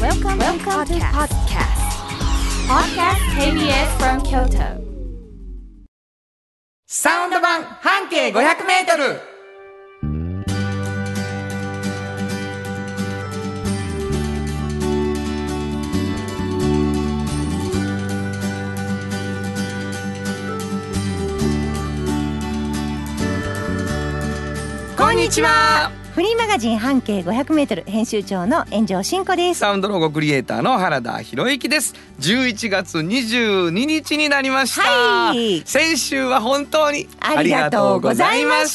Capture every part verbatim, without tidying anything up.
Welcome, Welcome to podcast. Podcast ケービーエス from Kyoto. サウンド版半径ごひゃくメートル。こんにちは。 フリーマガジン半径ごひゃくメートル編集長の炎上真子です。 サウンドロゴクリエイターの原田博之です。じゅういちがつにじゅうににちになりました、はい、先週は本当にありがとうございました。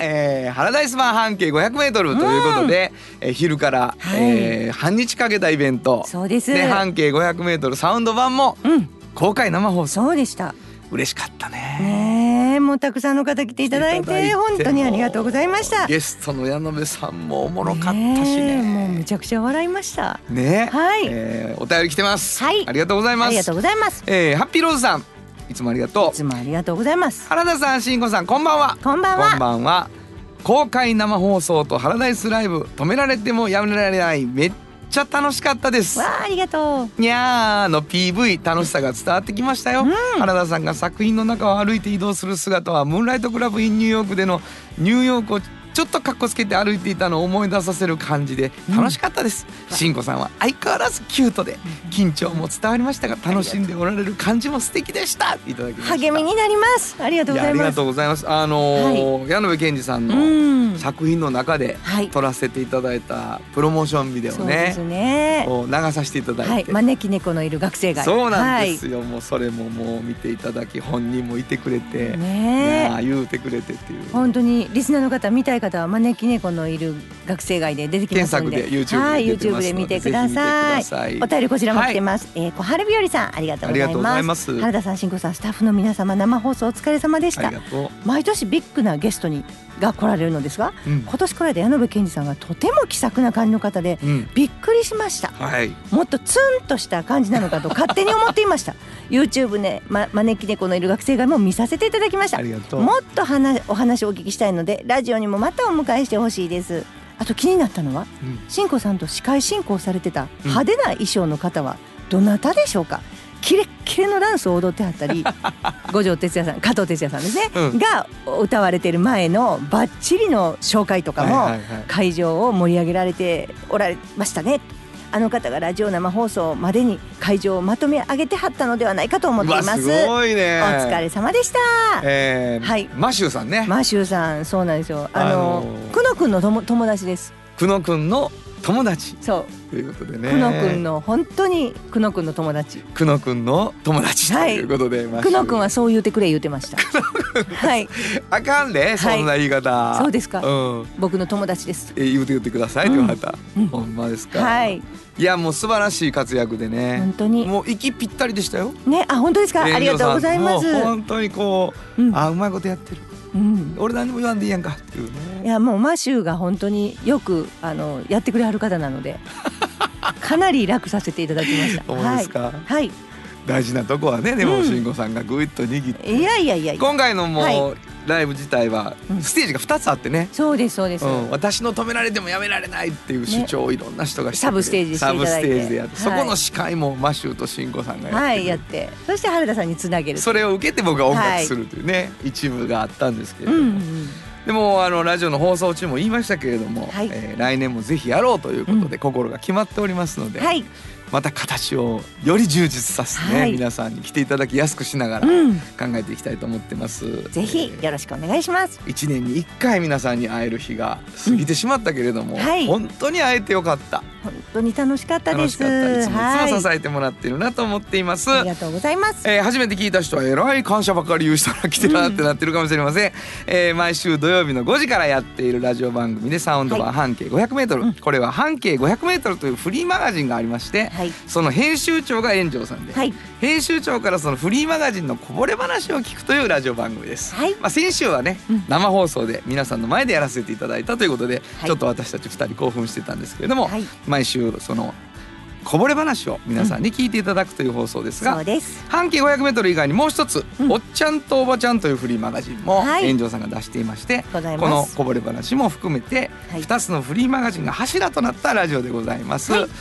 えー、原田イスバン半径ごひゃくメートルということで、うん、えー、昼から、はい、えー、半日かけたイベント。 そうです。 で、半径ごひゃくメートルサウンド版も公開生放送。 そうでした。 嬉しかったね。 ねえ、もうたくさんの方来ていただいて本当にありがとうございました。 ゲストの矢野部さんもおもろかったしね。 もうめちゃくちゃ笑いましたね。 はい、 えー、お便り来てます、 はい、 ありがとうございます。 ありがとうございます。 えー、ハッピーローズさん、いつもありがとう。 いつもありがとうございます。 原田さん、慎吾さん、こんばんは。 こんばんは。 こんばんは。公開生放送とハラダイスライブ、止められてもやめられない、めっちゃ楽しかったです。 わあ、ありがとう。にゃーの ピーブイ、楽しさが伝わってきましたよ、うん、原田さんが作品の中を歩いて移動する姿はムーンライトクラブインニューヨークでのニューヨークをちょっとカッコつけて歩いていたのを思い出させる感じで楽しかったです。慎吾、うん、さんは相変わらずキュートで緊張も伝わりましたが、楽しんでおられる感じも素敵でした。いただきました。 励みになります。ありがとうございます。 ありがとうございます。あのーはい、矢野部健二さんの作品の中で撮らせていただいたプロモーションビデオね、そうですね、を流させていただいて、はい、 招き猫のいる学生街。 そうなんですよ、はい、もうそれももう見ていただき、本人もいてくれて、ね、言うてくれてっていう、 本当にリスナーの方、見たい方は招き猫のいる学生街で出てきますので、 検索で YouTube で出てますので、はい、 YouTube で見てください。 さい。 お便りこちらも来てます、はい、えー、小春日和さん、ありがとうございます。原田さん、慎吾さん、スタッフの皆様、生放送お疲れ様でした。毎年ビッグなゲストにが来られるのですが、うん、今年来られた矢野部健二さんがとても気さくな感じの方で、うん、びっくりしました、はい、もっとツンとした感じなのかと勝手に思っていました。YouTube ね、ま、招き猫のいる学生街も見させていただきました。 ありがとう。 もっと話お話をお聞きしたいので、ラジオにもまたお迎えしてほしいです。あと気になったのは、うん、慎吾さんと司会進行されてた派手な衣装の方はどなたでしょうか。キレッキレのダンスを踊ってはったり五条哲也さん、加藤哲也さんですね、うん、が歌われている前のバッチリの紹介とかも会場を盛り上げられておられましたね。あの方がラジオ生放送までに会場をまとめ上げてはったのではないかと思っています。 すごいね。 お疲れ様でした、 えーはい、マシューさんね。 マシューさん、そうなんですよ。あの、あのー、久野くんの友友達です。 久野くんの友達。 そうということでね、 久野くんの本当に久野くんの友達。 久野くんの友達ということで、 はい、久野くんはそう言ってくれ言ってました。はい。 あかんね、そんな言い方。 はい、そうですか、うん。僕の友達です。 え、言うて言ってくださいって言われた、うん、ほんまですか。はい。いや、もう素晴らしい活躍でね、本当にもう息ぴったりでしたよね。あ、本当ですか。ありがとうございます。 本当にこう、うん、あ、うまいことやってる、うん、俺何も言わんでいいやんかっていうね。 いや、もうマシューが本当によくあのやってくれはる方なのでかなり楽させていただきました。 そうですか。 はい、はい、 大事なとこはね、でも慎吾さんがぐいっと握って、 いやいやいやいや、 今回のもう、はい、ライブ自体はうん、 ステージがふたつあってね、 そうですそうです、うん、 私の止められてもやめられないっていう主張をいろんな人がしてくれて、 サブステージしていただいて、 サブステージでやって、 はい、 そこの司会もマシューと慎吾さんがやって、はい、 やって、そして原田さんにつなげる、 それを受けて僕が音楽するというね、はい、一部があったんですけれども、うんうん、でもあのラジオの放送中も言いましたけれども、はい、えー、来年もぜひやろうということで心が決まっておりますので、うん、はい、また形をより充実させてね、はい、皆さんに来ていただきやすくしながら考えていきたいと思ってます、うん、 ぜひよろしくお願いします。 いちねんにいっかい皆さんに会える日が過ぎてしまったけれども、うん、はい、本当に会えてよかった。 本当に楽しかったです。 楽しかった。いつもいつも支えてもらってるなと思っています、 はい、ありがとうございます、 えー、初めて聞いた人はえらい感謝ばかり言う人が来てるなってなってるかもしれません、うん、えー、毎週土曜日のごじからやっているラジオ番組でサウンド版半径ごひゃくメートル、はい、これは半径ごひゃくメートルというフリーマガジンがありまして、はい、その編集長が炎上さんで、はい、編集長からそのフリーマガジンのこぼれ話を聞くというラジオ番組です、はい、まあ、先週はね、うん、生放送で皆さんの前でやらせていただいたということで、はい、ちょっと私たちふたり興奮してたんですけれども、はい、毎週そのこぼれ話を皆さんに聞いていただくという放送ですが、うん、そうです。半径ごひゃくメートル以外にもう一つ、うん、おっちゃんとおばちゃんというフリーマガジンも炎上さんが出していまして、はい、このこぼれ話も含めてふたつのフリーマガジンが柱となったラジオでございます、はい、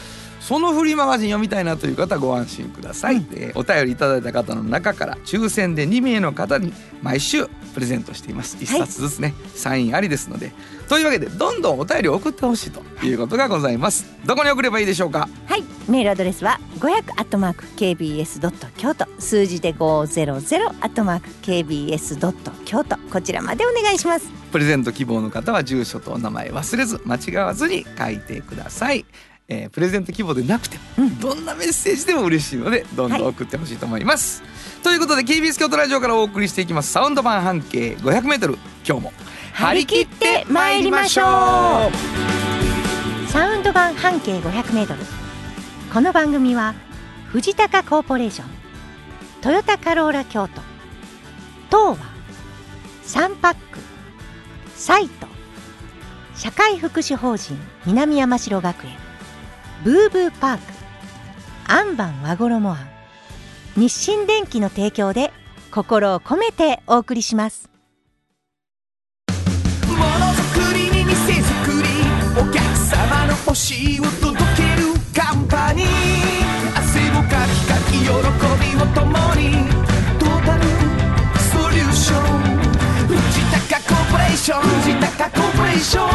そのフリーマガジン読みたいなという方はご安心ください、うん、えー、お便りいただいた方の中から抽選でに名の方に毎週プレゼントしています。いっさつずつね、はい、サインありですので、というわけでどんどんお便りを送ってほしいということがございます。どこに送ればいいでしょうか？ はい、メールアドレスはごひゃくアットマーク ケービーエスドット京都、数字でごひゃくアットマーク ケービーエスドット京都、こちらまでお願いします。 プレゼント希望の方は住所とお名前忘れず間違わずに書いてください。えー、プレゼント希望でなくても、うん、どんなメッセージでも嬉しいのでどんどん送ってほしいと思います、はい、ということで ケービーエス 京都ラジオからお送りしていきますサウンド版半径 ごひゃくメートル、 今日も張り切って参りましょう。サウンド版半径 ごひゃくメートル、 この番組は藤高コーポレーション、トヨタカローラ京都、東和、サンパック、サイト、社会福祉法人南山城学園、ブーブーパーク、アンバン和衣庵、日清電機の提供で心を込めてお送りします。 ものづくりに店づくり、お客様の欲しいを届けるカンパニー、汗をかきかき喜びを共に、トータルソリューション、藤高コーポレーション、藤高コーポレーション。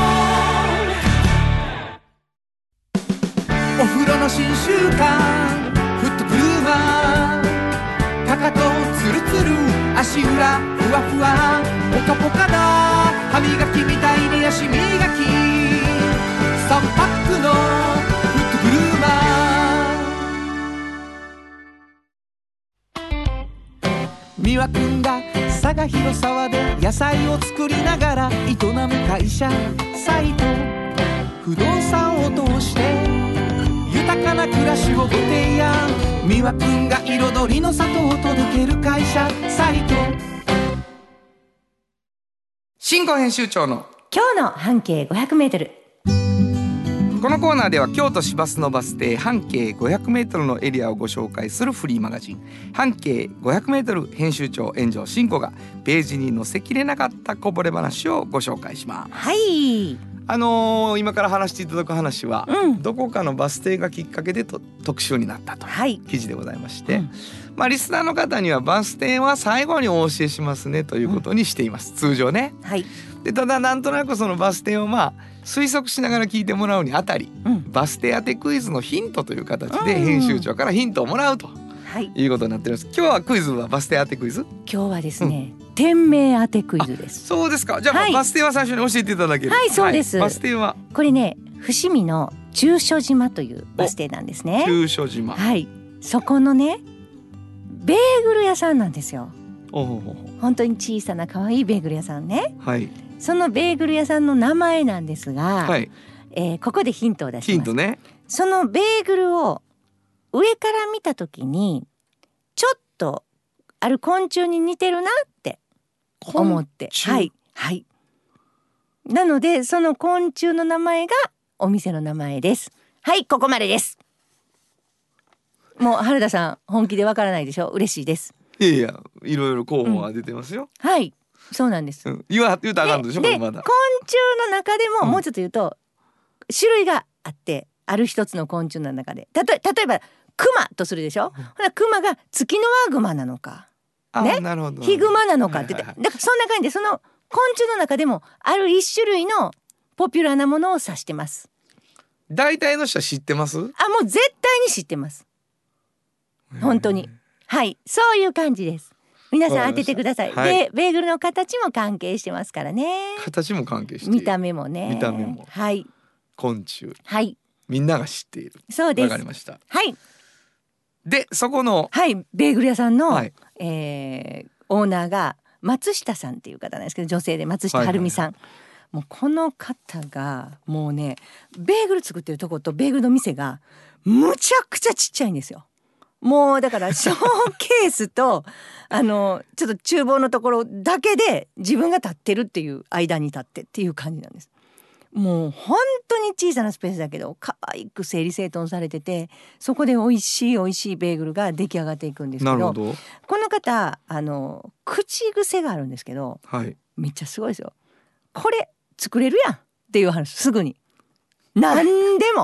お風呂の新習慣フットグルーマー、かかとツルツル足裏ふわふわポカポカだ、歯磨きみたいに足磨き、さんパックのフットグルーマー。三輪くんが佐賀広沢で野菜を作りながら営む会社サイト、不動産を通して豊かな暮らしをご提案、三輪くんが彩りの里を届ける会社サイト。 新語編集長の今日の半径 ごひゃくメートル。 このコーナーでは京都市バスのバス停半径 ごひゃくメートル のエリアをご紹介するフリーマガジン半径 ごひゃくメートル 編集長炎上真子がページに載せきれなかったこぼれ話をご紹介します。 はい、 あのー、今から話していただく話は、 うん、 どこかのバス停がきっかけでと特集になったという記事でございまして、はい、うん、まあ、リスナーの方にはバス停は最後にお教えしますねということにしています、うん、通常ね、 はい、 でただなんとなくそのバス停をまあ推測しながら聞いてもらうにあたり、うん、バス停当てクイズのヒントという形で編集長からヒントをもらうと、はい、いうことになってるんです。今日はクイズはバス停当てクイズ、 今日はですね、うん、店名当てクイズです。 そうですか。じゃあ、はい、バス停は最初に教えていただける。 はい、そうです、 はい、バス停はこれね、伏見の中所島というバス停なんですね。 中所島、 はい、そこのねベーグル屋さんなんですよ。 おほほほ、 本当に小さな可愛いベーグル屋さんね、 はい、 そのベーグル屋さんの名前なんですが、 はい、 えー、ここでヒントを出します。 ヒントね。 そのベーグルを上から見た時にちょっとある昆虫に似てるなって思って、はいはい、なのでその昆虫の名前がお店の名前です。はい、ここまでです。もう原田さん本気でわからないでしょ。嬉しいです。 いやいや、いろいろ候補が出てますよ、 うん、はい、そうなんです、 うん、言わ言うたらあかんでしょ。 で、 これまだ昆虫の中でももうちょっと言うと、うん、種類があって、ある一つの昆虫の中でたと例えばクマとするでしょ、うん、ほらクマがツキノワグマなのか、ね、 なるほど、 ヒグマなのかって言って、はいはいはい、だからそんな感じでその昆虫の中でもある一種類のポピュラーなものを指してます。 大体の人は知ってます？ あ、もう絶対に知ってます。本当に、はい、そういう感じです。皆さん当ててください、はい、でベーグルの形も関係してますからね。 形も関係している、 見た目もね、 見た目も、 はい、 昆虫、 はい、 みんなが知っている。 そうです。 わかりました。 はい。 でそこの、 はい、ベーグル屋さんの、 はい、 えー、オーナーが松下さんっていう方なんですけど、女性で松下晴美さん、はいはいはい、もうこの方がもうねベーグル作ってるとことベーグルの店がむちゃくちゃちっちゃいんですよ。もうだからショーケースとあのちょっと厨房のところだけで自分が立ってるっていう間に立ってっていう感じなんです。もう本当に小さなスペースだけど可愛く整理整頓されてて、そこで美味しい美味しいベーグルが出来上がっていくんですけ ど, なるほど。 この方あの口癖があるんですけど、 はい、 めっちゃすごいですよ。これ作れるやんっていう話、すぐに何でも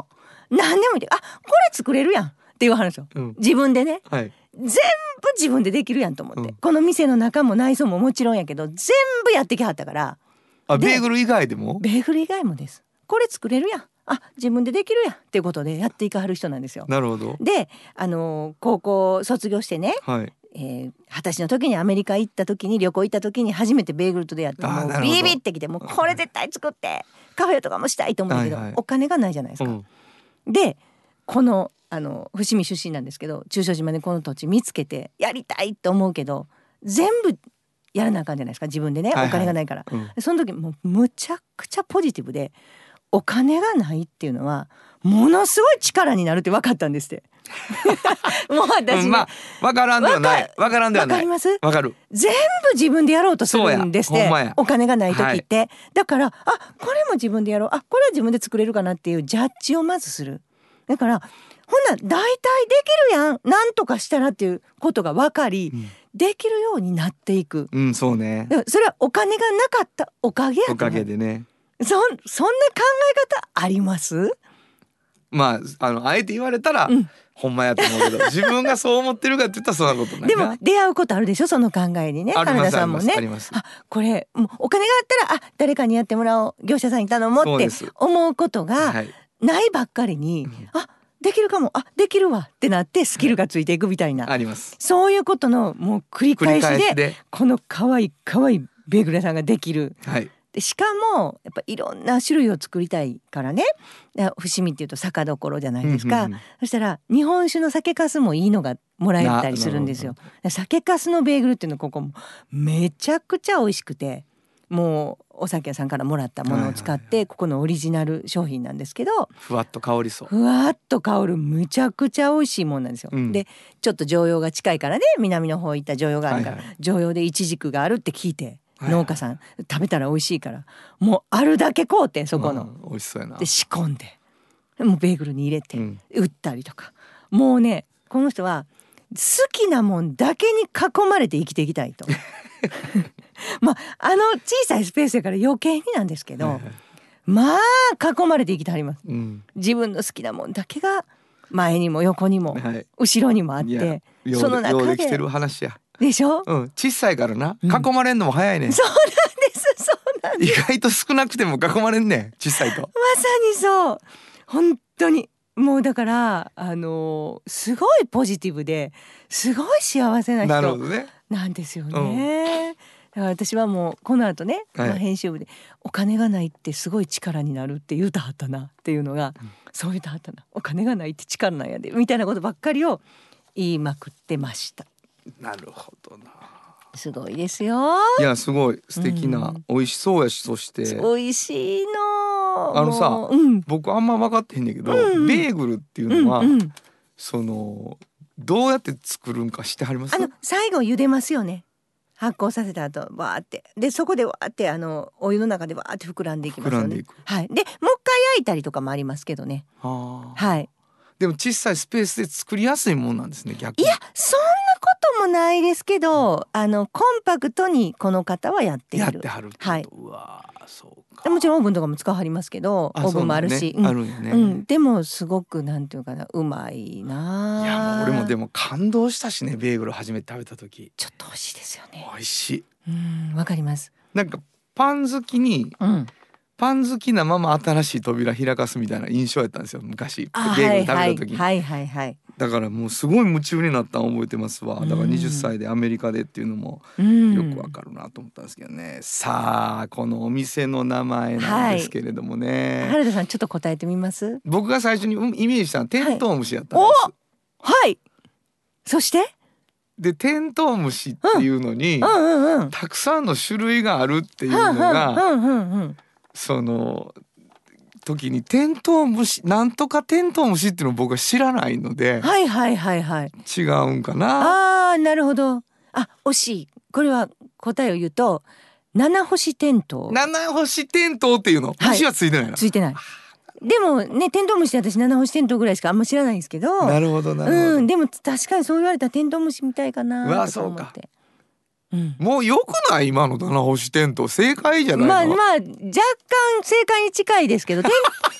何でもいいで、あこれ作れるやんっていう話を、 うん、 自分でね、 はい、 全部自分でできるやんと思って、 うん、 この店の中も内装ももちろんやけど全部やってきはったから。 あベーグル以外でも？ ベーグル以外もです。これ作れるやん、あ自分でできるやんっていうことでやっていかはる人なんですよ。 なるほど。 であの高校卒業してね、 はい、 えー、二十歳の時にアメリカ行った時に旅行行った時に初めてベーグルと出会って、もうビビってきて、もうこれ絶対作ってカフェとかもしたいと思うんだけど、はいはい、お金がないじゃないですか、うん、でこのあの伏見出身なんですけど、中小島でこの土地見つけてやりたいと思うけど全部やらなあかんじゃないですか、自分でね、はいはい、お金がないから、うん、その時もうむちゃくちゃポジティブで、お金がないっていうのはものすごい力になるって分かったんですってもう私ね、うん、まあ分からんではない分からんではない、分かります？分かる。全部自分でやろうとするんですって、お金がない時って、はい、だからあこれも自分でやろう、あこれは自分で作れるかなっていうジャッジをまずする。だからほんなら大体できるやん、なんとかしたらっていうことが分かり、うん、できるようになっていく。うん、そうね。それはお金がなかったおかげやと。おかげでね。そ, そんな考え方あります？まああのあえて言われたら、うん、ほんまやと思うけど自分がそう思ってるかって言ったらそんなことないな。でも出会うことあるでしょ、その考えにね。原田さんもね、あります。あこれもうお金があったらあ誰かにやってもらおう、業者さんに頼もうって思うことがないばっかりに、はい、あできるかも、あできるわってなってスキルがついていくみたいな、はい、あります。そういうことのもう繰り返し で, しでこのかわいいかわいいベーグル屋さんができる、はい、でしかもやっぱいろんな種類を作りたいからね、伏見っていうと酒どころじゃないですか、うんうんうん、そしたら日本酒の酒粕もいいのがもらえたりするんですよ。酒粕のベーグルっていうのここもめちゃくちゃ美味しくて、もうお酒屋さんからもらったものを使って、はいはいはい、ここのオリジナル商品なんですけど、ふわっと香りそう、ふわっと香るむちゃくちゃ美味しいもんなんですよ、うん、でちょっと常用が近いからね、南の方行った常用があるから、はいはい、常用でイチジクがあるって聞いて、はいはい、農家さん食べたら美味しいからもうあるだけ買うて、そこの、うん、美味しそうやな。で仕込んでもうベーグルに入れて、うん、売ったりとか、もうねこの人は好きなもんだけに囲まれて生きていきたいとまあ、あの小さいスペースやから余計になんですけど、はいはい、まあ囲まれて生きてはります、うん、自分の好きなもんだけが前にも横にも、はい、後ろにもあって、その中でできてる話やでしょ、うん、小さいからな、うん、囲まれんのも早いね、そうなんですそうなんです、意外と少なくても囲まれんね、小さいと。まさにそう本当にもうだからあのー、すごいポジティブですごい幸せな人なんですよね。だから私はもうこの後ね、はい、まあ、編集部でお金がないってすごい力になるって言うたはったなっていうのが、うん、そう言うたはったな、お金がないって力なんやでみたいなことばっかりを言いまくってました。なるほどな、すごいですよ。いやすごい素敵な、うん、美味しそうやし、そして美味しいのあのさ、うん、僕あんま分かってへんねんけど、うんうん、ベーグルっていうのは、うんうん、そのどうやって作るんか知ってはります？あの最後茹でますよね、発酵させた後わーってでそこでわーってあのお湯の中でわーって膨らんでいきますよね。はい、でもう一回焼いたりとかもありますけどね。はあ、はい。でも小さいスペースで作りやすいもんなんですね、逆に。いやそんなこともないですけど、うん、あのコンパクトにこの方はやっている。やってはるってこと、はい、うわそうか。もちろんオーブンとかも使わはりますけど、オーブンもあるし、ね、うん、あるんやね、うん、でもすごくなんていうかな、うまいな。いやもう俺もでも感動したしね、ベーグル初めて食べた時。ちょっと美味しいですよね。美味しい。うん、わかります。なんかパン好きに、うん、パン好きなまま新しい扉開かすみたいな印象やったんですよ、昔ベーグル食べた時に。はいはいはいはい。だからもうすごい夢中になったの覚えてますわ。だからにじゅっさいでアメリカでっていうのもよくわかるなと思ったんですけどね。さあこのお店の名前なんですけれどもね、はい、原田さんちょっと答えてみます？僕が最初にイメージしたのはテントウムシやったんです、はい、はい、そしてでテントウムシっていうのに、うんうんうんうん、たくさんの種類があるっていうのが、うんうんうんうん、その時にテントウムシなんとかテントウムシっていうのを僕は知らないので、はいはいはいはい、違うんかな。あーなるほど。あ惜しい。これは答えを言うと七星テントウ。七星テントウっていうの、はい、星はついてないな。ついてない。でもねテントウムシって私七星テントウぐらいしかあんま知らないんですけど。なるほどなるほど、うん、でも確かにそう言われたらテントウムシみたいかなと思って。うわそうか。うん、もう良くない今の七星テントウ正解じゃないの。まあまあ若干正解に近いですけどテン、テント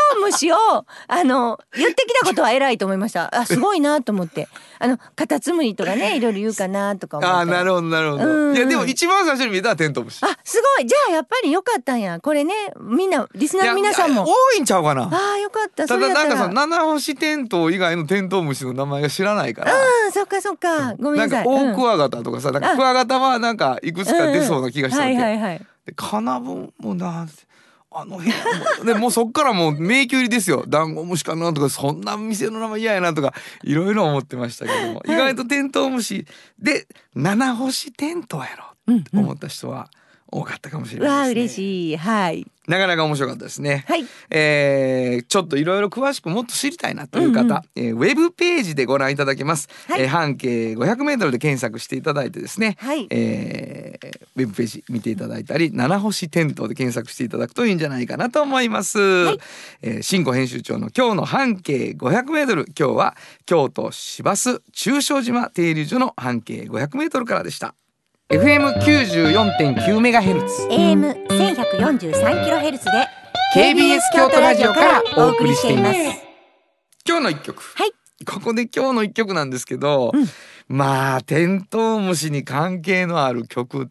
トウムシをあの言ってきたことは偉いと思いました。あ、すごいなと思って、あのカタツムリとかねいろいろ言うかなとか思った。 あ、なるほどなるほど、うんうん、いやでも一番最初に見たらテントウムシ。 あ、すごい。じゃあやっぱり良かったんやこれね。みんなリスナーの皆さんも多いんちゃうかな。 あ、よかった。 ただなんかその七星テントウ以外のテントウムシの名前が知らないから。 うん、そっかそっか、ごめんなさい。 なんかオオクワガタとかさ、なんかクワガタはなんかいくつか出そうな気がしたわけ、 うんうん、はいはいはい。 でカナブンもなあの辺でもうそっからもう迷宮入りですよ。ダンゴムシかなとか、そんな店の名前嫌やなとかいろいろ思ってましたけども、はい、意外とテントウムシで七星テントウやろって思った人は多かったかもしれないですね。 わあ嬉しい。はい、 なかなか面白かったですね。 はい、 えー、ちょっといろいろ詳しくもっと知りたいなという方、うんうん、えー、ウェブページでご覧いただけます、はい、えー、半径ごひゃくメートルで検索していただいてですね、はい、えー、ウェブページ見ていただいたり七星テントウで検索していただくといいんじゃないかなと思います、はい、えー、新庫編集長の今日の半径ごひゃくメートル、今日は京都市バス中小島停留所の半径ごひゃくメートルからでした。エフエムきゅうじゅうよんてんきゅうメガヘルツ、 エーエムせんひゃくよんじゅうさんキロヘルツ でケービーエス 京都ラジオからお送りしています。今日の一曲、 はい、 ここで今日の一曲なんですけど、うん、まあテントウムシに関係のある曲って、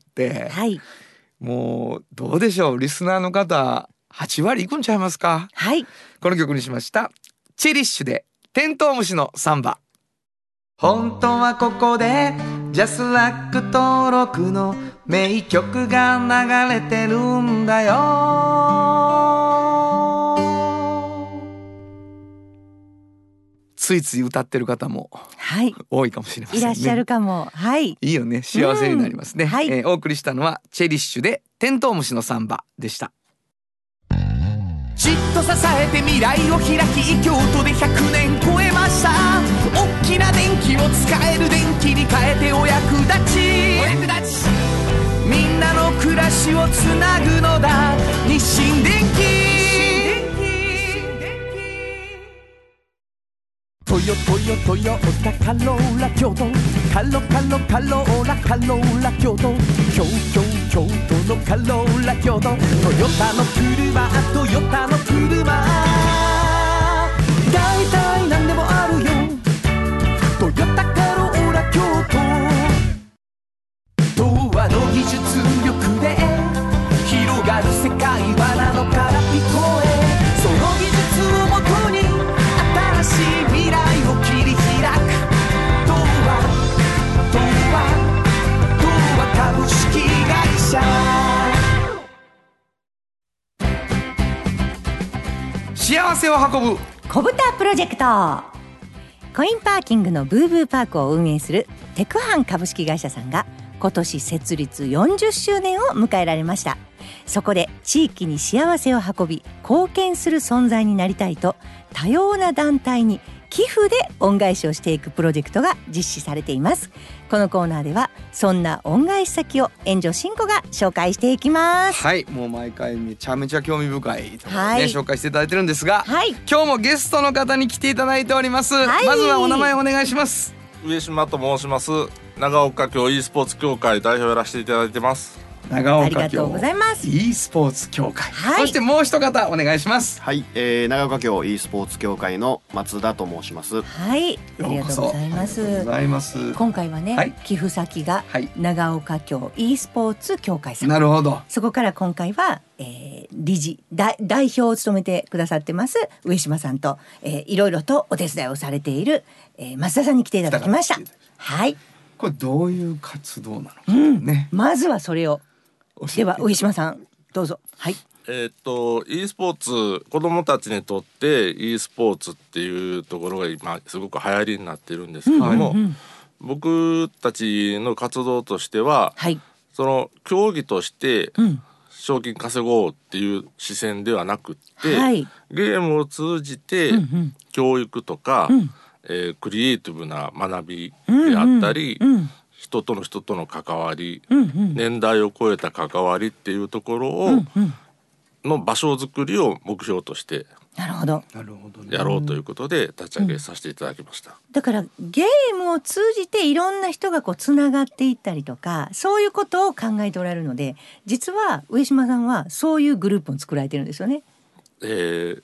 はい、もうどうでしょう、リスナーの方はちわりいくんちゃいますか。 はい、 この曲にしました。チェリッシュでテントウムシのサンバ。本当はここでジャスラック登録の名曲が流れてるんだよ。ついつい歌ってる方も多いかもしれませんね、 はい、いらっしゃるかも。はい、 いいよね、幸せになりますね、うん、はい、えー、お送りしたのはチェリッシュでテントウムシのサンバでした。 じっと支えて未来を開き、京都でひゃくねん超えました。大きな電気を使える電気に変えてお役立ち、お役立ちみんなの暮らしをつなぐのだ、日清電気。トヨトヨトヨタカローラ京都、カロカロカローラカローラ京都、京京京都のカローラ京都、トヨタの車トヨタの車、だいたいなんでもあるよ、トヨタカローラ京都。東和の技術力で広がる世界はなのから聞こえ、その技術をもとに新しい未来を切り開く、東和東和東和株式会社。 幸せを運ぶ小豚プロジェクト。コインパーキングのブーブーパークを運営するテクハン株式会社さんが今年設立よんじゅっしゅうねんを迎えられました。そこで地域に幸せを運び貢献する存在になりたいと、多様な団体に寄付で恩返しをしていくプロジェクトが実施されています。このコーナーではそんな恩返し先を援助進行が紹介していきます。 はい、もう毎回めちゃめちゃ興味深いところね、 はい、 紹介していただいてるんですが、はい、今日もゲストの方に来ていただいております、はい、まずはお名前お願いします。 上島と申します。長岡京 e スポーツ協会代表をやらせていただいてます。 長岡京ありがとうございます。 e スポーツ協会、 はい、 そしてもう一方お願いします。 はい、えー、長岡京 e スポーツ協会の松田と申します。 はい、ありがとうございます。 ありがとうございます。 今回はね、はい、寄付先が長岡京 e スポーツ協会さん、 なるほど。 そこから今回は、えー、理事代表を務めてくださってます上島さんと、えー、いろいろとお手伝いをされている、えー、松田さんに来ていただきました。はい、 これどういう活動なのか、ね、 うん、まずはそれをでは上島さんどうぞ。はい、 えー、っと e スポーツ、子どもたちにとって e スポーツっていうところが今すごく流行りになってるんですけども、うんうんうん、僕たちの活動としては、はい、その競技として賞金稼ごうっていう視線ではなくって、はい、ゲームを通じて教育とか、うんうん、えー、クリエイティブな学びであったり、うんうんうん、人との人との関わり、うんうん、年代を超えた関わりっていうところを、うんうん、の場所づくりを目標としてなるほどやろうということで立ち上げさせていただきました、うん、 だからゲームを通じていろんな人がこうつながっていったりとか、そういうことを考えておられるので、実は上島さんはそういうグループを作られてるんですよね。 えー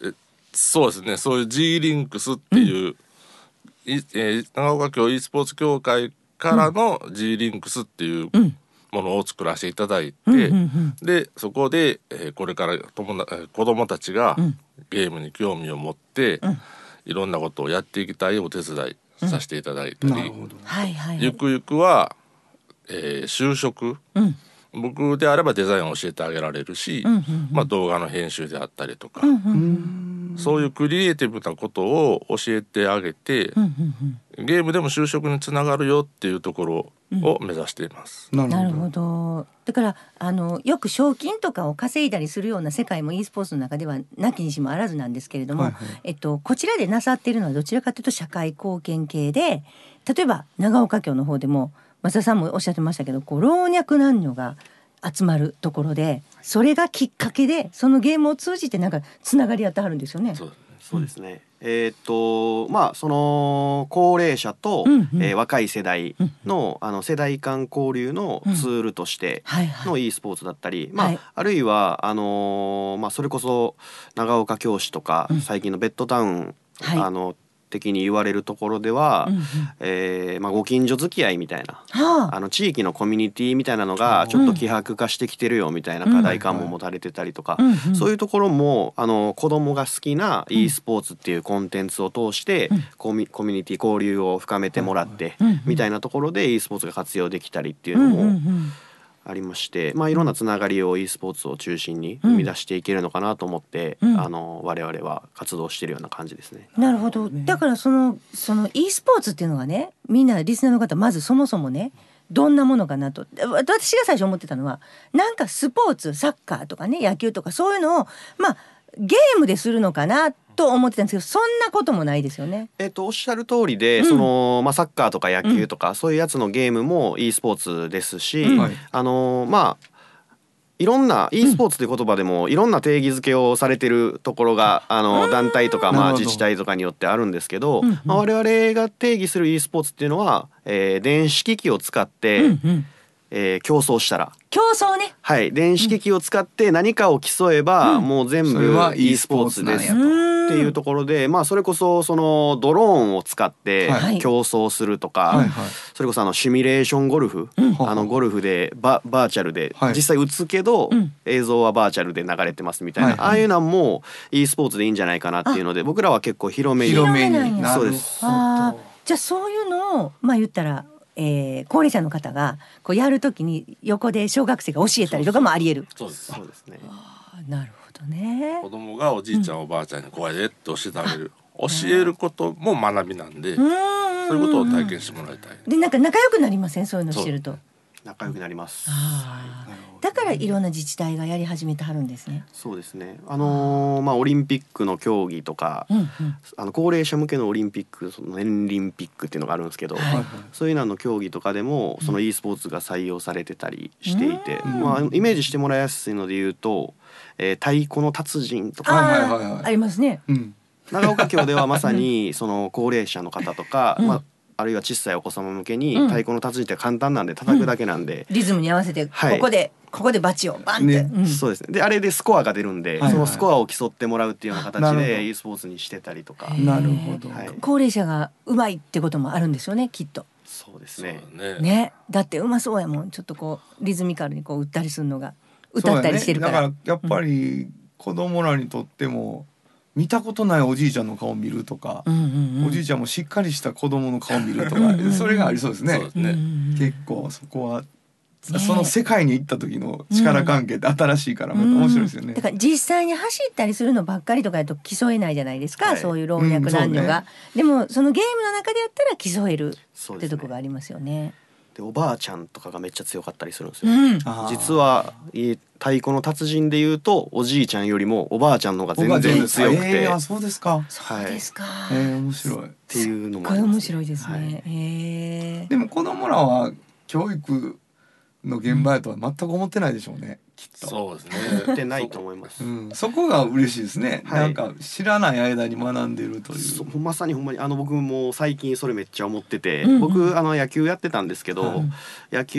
そうですね、そういう G リンクスっていう、うん、いえー、長岡京 e スポーツ協会からの G リンクスっていうものを作らせていただいて、うんうんうん、でそこで、えー、これから友な子どもたちがゲームに興味を持って、うん、いろんなことをやっていきたいお手伝いさせていただいたり、うん、ゆくゆくは、えー、就職、うん、僕であればデザインを教えてあげられるし、うんうんうん、まあ、動画の編集であったりとか、うんうんうん、そういうクリエイティブなことを教えてあげて、うんうんうん、ゲームでも就職につながるよっていうところを目指しています、 うん、なるほど。だからあのよく賞金とかを稼いだりするような世界も e スポーツの中ではなきにしもあらずなんですけれども、はいはい、えっと、こちらでなさっているのはどちらかというと社会貢献系で、例えば長岡京の方でも増田さんもおっしゃってましたけど、こう老若男女が集まるところで、それがきっかけでそのゲームを通じてなんかつながり合ってはるんですよね。 そう、そうですね、うん、えー、っとまあその高齢者と、うんうん、えー、若い世代の、うん、あの世代間交流のツールとしての e スポーツだったり、うん、はいはい、まあ、あるいはあのーまあ、それこそ長岡京市とか、うん、最近のベッドタウン、はい、あの的に言われるところでは、うんうん、えーまあ、ご近所付き合いみたいな、はあ、あの地域のコミュニティみたいなのがちょっと希薄化してきてるよみたいな課題感も持たれてたりとか、うんうん、そういうところもあの子供が好きな e スポーツっていうコンテンツを通して、うん、コミ、コミュニティ交流を深めてもらって、うんうん、みたいなところで e スポーツが活用できたりっていうのも、うんうんうん、ありまして、まあ、いろんなつながりを e スポーツを中心に生み出していけるのかなと思って、うん、あの我々は活動しているような感じですね。 なるほど。だからその、その e スポーツっていうのがね、みんなリスナーの方まずそもそもね、どんなものかなと、私が最初思ってたのは、なんかスポーツ、サッカーとかね、野球とかそういうのをまあゲームでするのかなと思ってたんですけど、そんなこともないですよね。 えっと、おっしゃる通りで、うん、そのまあ、サッカーとか野球とか、うん、そういうやつのゲームも e スポーツですし、うん、あのまあいろんな e スポーツという言葉でもいろんな定義づけをされてるところがあの団体とかまあ自治体とかによってあるんですけど、まあ、我々が定義する e スポーツっていうのは、えー、電子機器を使って、うんうん、えー、競争したら、 競争ね、 はい、電子機器を使って何かを競えば、うん、もう全部 e スポーツですっていうところで、まあそれこそそのドローンを使って競争するとか、はい、それこそあのシミュレーションゴルフ、うん、あのゴルフで バ, バーチャルで実際打つけど、はい、映像はバーチャルで流れてますみたいな、はいはい、ああいうのも e スポーツでいいんじゃないかなっていうので、僕らは結構広めに広めにそうです。 あ、じゃあそういうのをまあ言ったら、えー、高齢者の方がこうやるときに横で小学生が教えたりとかもあり得る。 そうです、 そうですね。 あ、なるほどね。 子供がおじいちゃん、うん、おばあちゃんにこうやでって教えてあげる、教えることも学びなんで、うん、そういうことを体験してもらいたい。 で、なんか仲良くなりません？そういうのしてると仲良くなります。 あ、だからいろんな自治体がやり始めてはるんですね。 そうですね。あのー、まあオリンピックの競技とか、うんうん、あの高齢者向けのオリンピック、その年リンピックっていうのがあるんですけど、はい、そういうのの競技とかでもその e スポーツが採用されてたりしていて、うん、まあイメージしてもらいやすいので言うと、えー、太鼓の達人とか、 はいはいはいはい、ありますね。うん、 長岡京ではまさにその高齢者の方とか、うん、まああるいは小さいお子様向けに太鼓の達人って簡単なんで叩くだけなんで、 うん、リズムに合わせてここで、はい、ここでバチをバンって、ね、 うん、そうですね。であれでスコアが出るんで、はいはい、そのスコアを競ってもらうっていうような形で e スポーツにしてたりとか。 なるほど、はい、高齢者がうまいってこともあるんですよね、きっと。 そうですね。 ね、 ね、だってうまそうやもん。ちょっとこうリズミカルにこう打ったりするのが、歌ったりしてるから。 だからやっぱり子供らにとっても、見たことないおじいちゃんの顔を見るとか、うんうんうん、おじいちゃんもしっかりした子供の顔を見るとかそれがありそうですね。 そうですね、 結構そこは、ね、その世界に行った時の力関係って新しいからまた面白いですよね、うんうん、 だから実際に走ったりするのばっかりとかだと競えないじゃないですか、はい、そういう老若男女が、うんね、でもそのゲームの中でやったら競えるってとこがありますよね。 でおばあちゃんとかがめっちゃ強かったりするんですよ、うん、実は太鼓の達人でいうとおじいちゃんよりもおばあちゃんの方が全然強くて、 えー、そうですか。 そうですか、 はい、えー、面白いっていうのもあります、ね、 面白いですね、はい、へー。 でも子供らは教育の現場やとは全く思ってないでしょうね、きっと。 そうですね、 思ってないと思います、 うん、そこが嬉しいですね、はい、なんか知らない間に学んでるという。 まさにほんまにあの僕も最近それめっちゃ思ってて、うんうん、僕あの野球やってたんですけど、はい、野球やっ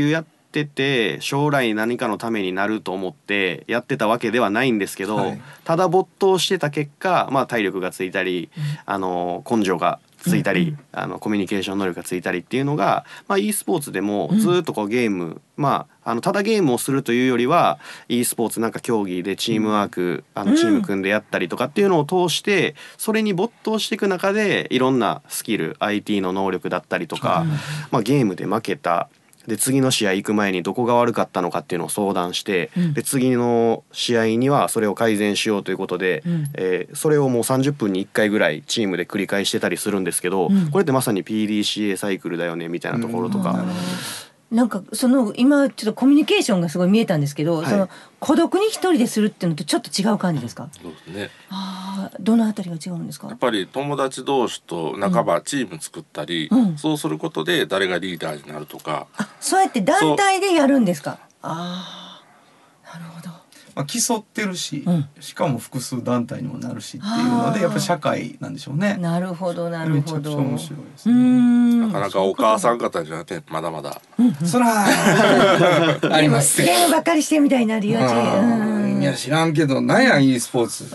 ってて将来何かのためになると思ってやってたわけではないんですけど、はい、ただ没頭してた結果、まあ、体力がついたり、うん、あの根性がついたり、うん、あのコミュニケーション能力がついたりっていうのが、まあ、e スポーツでもずっとこうゲーム、うん、まあ、あのただゲームをするというよりは e スポーツなんか競技でチームワーク、うん、あのチーム組んでやったりとかっていうのを通してそれに没頭していく中でいろんなスキル アイティー の能力だったりとか、うん、まあ、ゲームで負けたで次の試合行く前にどこが悪かったのかっていうのを相談して、うん、で次の試合にはそれを改善しようということで、うん、えー、それをもうさんじゅっぷんにいっかいぐらいチームで繰り返してたりするんですけど、うん、これってまさに ピーディーシーエー サイクルだよねみたいなところとか、 うん、なんかその今ちょっとコミュニケーションがすごい見えたんですけど、はい、その孤独に一人でするっていうのとちょっと違う感じですか？ そうですね。 あ、どのあたりが違うんですか？ やっぱり友達同士と半ばチーム作ったり、うん、そうすることで誰がリーダーになるとか、 あ、そうやって団体でやるんですか？ああ、なるほど。 まあ、競ってるし、うん、しかも複数団体にもなるしっていうのでやっぱり社会なんでしょうね。 なるほどなるほど。めちゃくちゃ面白いですね。うーん、なかなかお母さん方じゃなくてまだまだ、 うんうん、 そらありますゲームばっかりしてみたいになるよ。 いや知らんけどなんや e スポーツ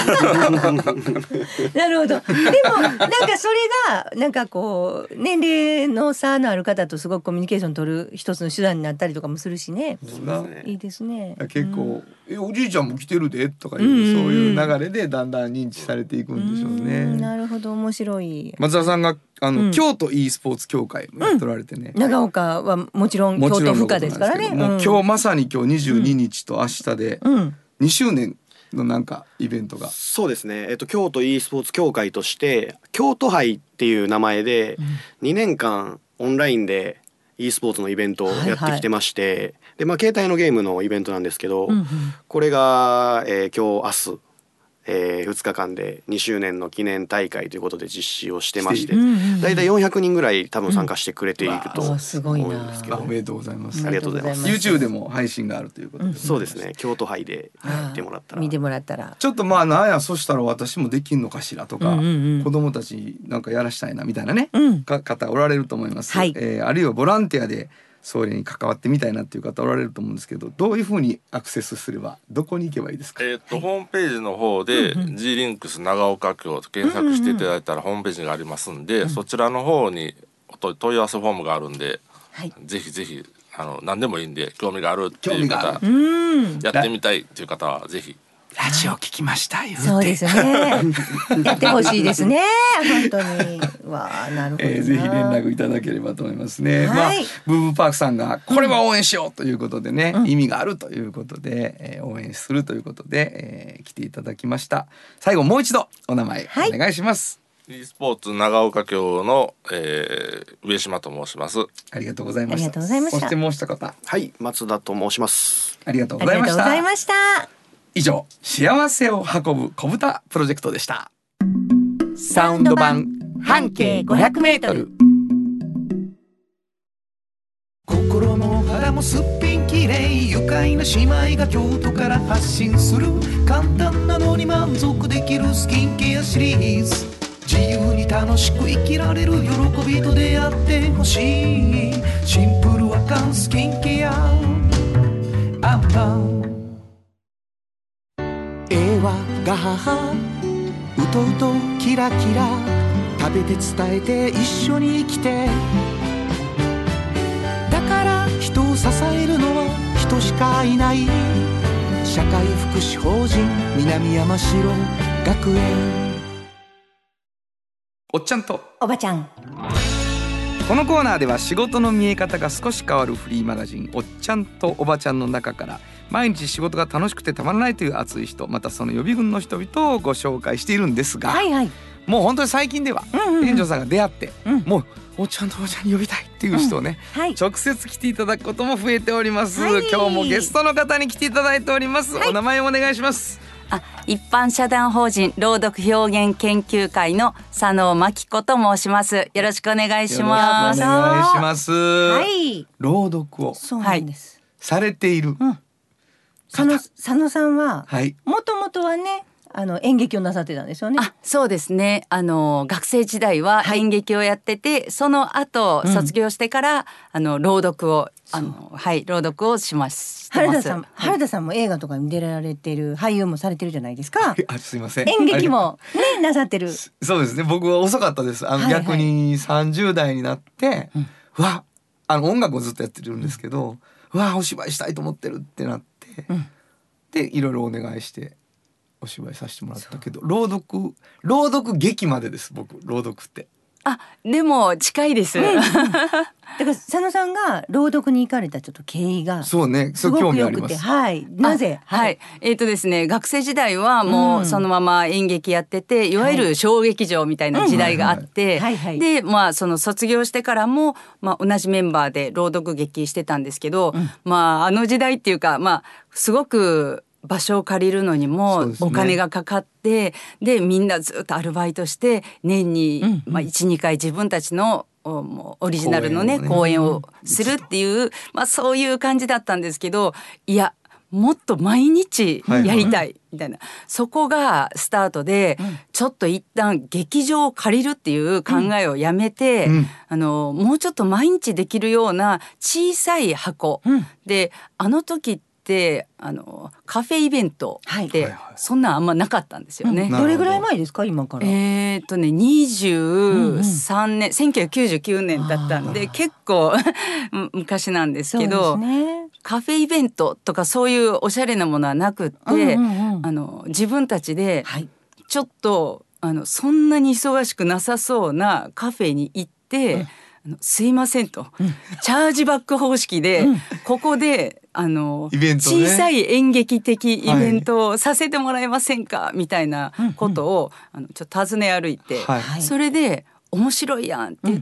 なるほど。でもなんかそれがなんかこう年齢の差のある方とすごくコミュニケーション取る一つの手段になったりとかもするしね。いいですね。 結構、うん、えおじいちゃんも来てるでとかいう、うんうんうん、そういう流れでだんだん認知されていくんでしょうね。 うん、なるほど、面白い。 松田さんがあの、うん、京都 e スポーツ協会もやっておられてね、 うん、長岡はもちろん京都府下ですからね。 もう今日まさに今日にじゅうににちと明日でにしゅうねんのなんかイベントが、 そうですね、えっと、京都 e スポーツ協会として京都杯っていう名前でにねんかんオンラインで e スポーツのイベントをやってきてまして、はいはい、でまあ、携帯のゲームのイベントなんですけど、うんうん、これが、えー、今日明日、えー、ふつかかんでにしゅうねんの記念大会ということで実施をしてまして、だいたいよんひゃくにんぐらい多分参加してくれていると思うんですけど、 おめでとうございます。 ありがとうございます。 YouTube でも配信があるということで、うん、 そうですね、京都杯で見てもらったら見てもらったらちょっとまあなんやそしたら私もできんのかしらとか、うんうんうん、子供たちなんかやらしたいなみたいなね、うん、方おられると思います、はい、えー、あるいはボランティアでそれに関わってみたいなっていう方おられると思うんですけど、どういうふうにアクセスすればどこに行けばいいですか？ えーとはい、ホームページの方で、うんうん、G リンクス長岡京と検索していただいたらホームページがありますんで、うんうん、そちらの方に問い合わせフォームがあるんで、はい、ぜひぜひあの何でもいいんで興味があるっていう方、やってみたいっていう方はぜひラジオ聞きましたよ。 そうですね。やってほしいですね。本当に。わあ、なるほどな。 えー、ぜひ連絡いただければと思いますね。はい、まあブーブーパークさんがこれは応援しようということでね、うん、意味があるということで、えー、応援するということで、えー、来ていただきました。最後もう一度お名前お願いします。 はい、e スポーツ長岡京の、えー、上島と申します。 ありがとうございました。 ありがとうございました。 そしてもう一方、 はい、松田と申します。 ありがとうございました。 ありがとうございました。 以上、幸せを運ぶ小豚プロジェクトでした。サウンド版半径ごひゃくメートル。 心も肌もすっぴんきれい、愉快な姉妹が京都から発信する簡単なのに満足できるスキンケアシリーズ。自由に楽しく生きられる喜びと出会ってほしい。シンプルアカンスキンケアアンパン。 えわが母うとうとキラキラ食べて伝えて一緒に生きて、だから人を支えるのは人しかいない。社会福祉法人南山城学園。 おっちゃんとおばちゃん。 このコーナーでは仕事の見え方が少し変わるフリーマガジンおっちゃんとおばちゃんの中から毎日仕事が楽しくてたまらないという熱い人、またその予備軍の人々をご紹介しているんですが、はいはい、もう本当に最近では、うんうん、店長さんが出会って、うん、もうおっちゃんとおばちゃんに呼びたいっていう人をね、うんはい、直接来ていただくことも増えております、はい、今日もゲストの方に来ていただいております、はい、お名前をお願いします。 あ、一般社団法人朗読表現研究会の佐野真紀子と申します。よろしくお願いします。 お願いします、 はい、 朗読をそうなんです、 されている、 うん、佐野、佐野さんははい、 もともとはねあの演劇をなさってたんですよね。 あ、そうですね。あの学生時代は演劇をやってて、はい、その後卒業してから、うん、あの朗読をあのはい朗読をします。 原田さん、はい、原田さんも映画とかに出られてる俳優もされてるじゃないですか。 あ、すいません。 演劇もねなさってる。 そうですね。僕は遅かったです。あの、はいはい、逆にさんじゅう代になって、うん、わあの音楽をずっとやってるんですけど、うん、わお芝居したいと思ってるってなって、うん、でいろいろお願いしてお芝居させてもらったけど、朗読朗読劇までです。僕朗読って。 あ、でも近いです。うん、だから佐野さんが朗読に行かれたちょっと経緯がそうね、すごく興味あります。 はい、なぜ？ はい、はい、えーとですね、学生時代はもうそのまま演劇やってて、うん、いわゆる小劇場みたいな時代があって、で、まあその卒業してからもまあ同じメンバーで朗読劇してたんですけど、うん、まああの時代っていうか、まあすごく場所を借りるのにもお金がかかって、で、みんなずっとアルバイトして年に、うんうん、まあ、いち、にかい自分たちのもうオリジナルのね公演をするっていう、まあ、そういう感じだったんですけど、いやもっと毎日やりたいみたいな、はいはい、そこがスタートで、うん、ちょっと一旦劇場を借りるっていう考えをやめて、うん、あのもうちょっと毎日できるような小さい箱、うん、で、あの時ってであのカフェイベントって、はい、そんなんあんまなかったんですよね。 うん、どれぐらい前ですか今から？ えー、っとねにじゅうさんねん、うんうん、せんきゅうひゃくきゅうじゅうきゅうねんだったんで結構昔なんですけど、ね、カフェイベントとかそういうおしゃれなものはなくって、うんうんうん、あの自分たちでちょっとあのそんなに忙しくなさそうなカフェに行って、うんすいませんと、うん、チャージバック方式で、うん、ここであの、ね、小さい演劇的イベントをさせてもらえませんか、はい、みたいなことを、うんうん、あのちょっと尋ね歩いて、はい、それで面白いやんって言って、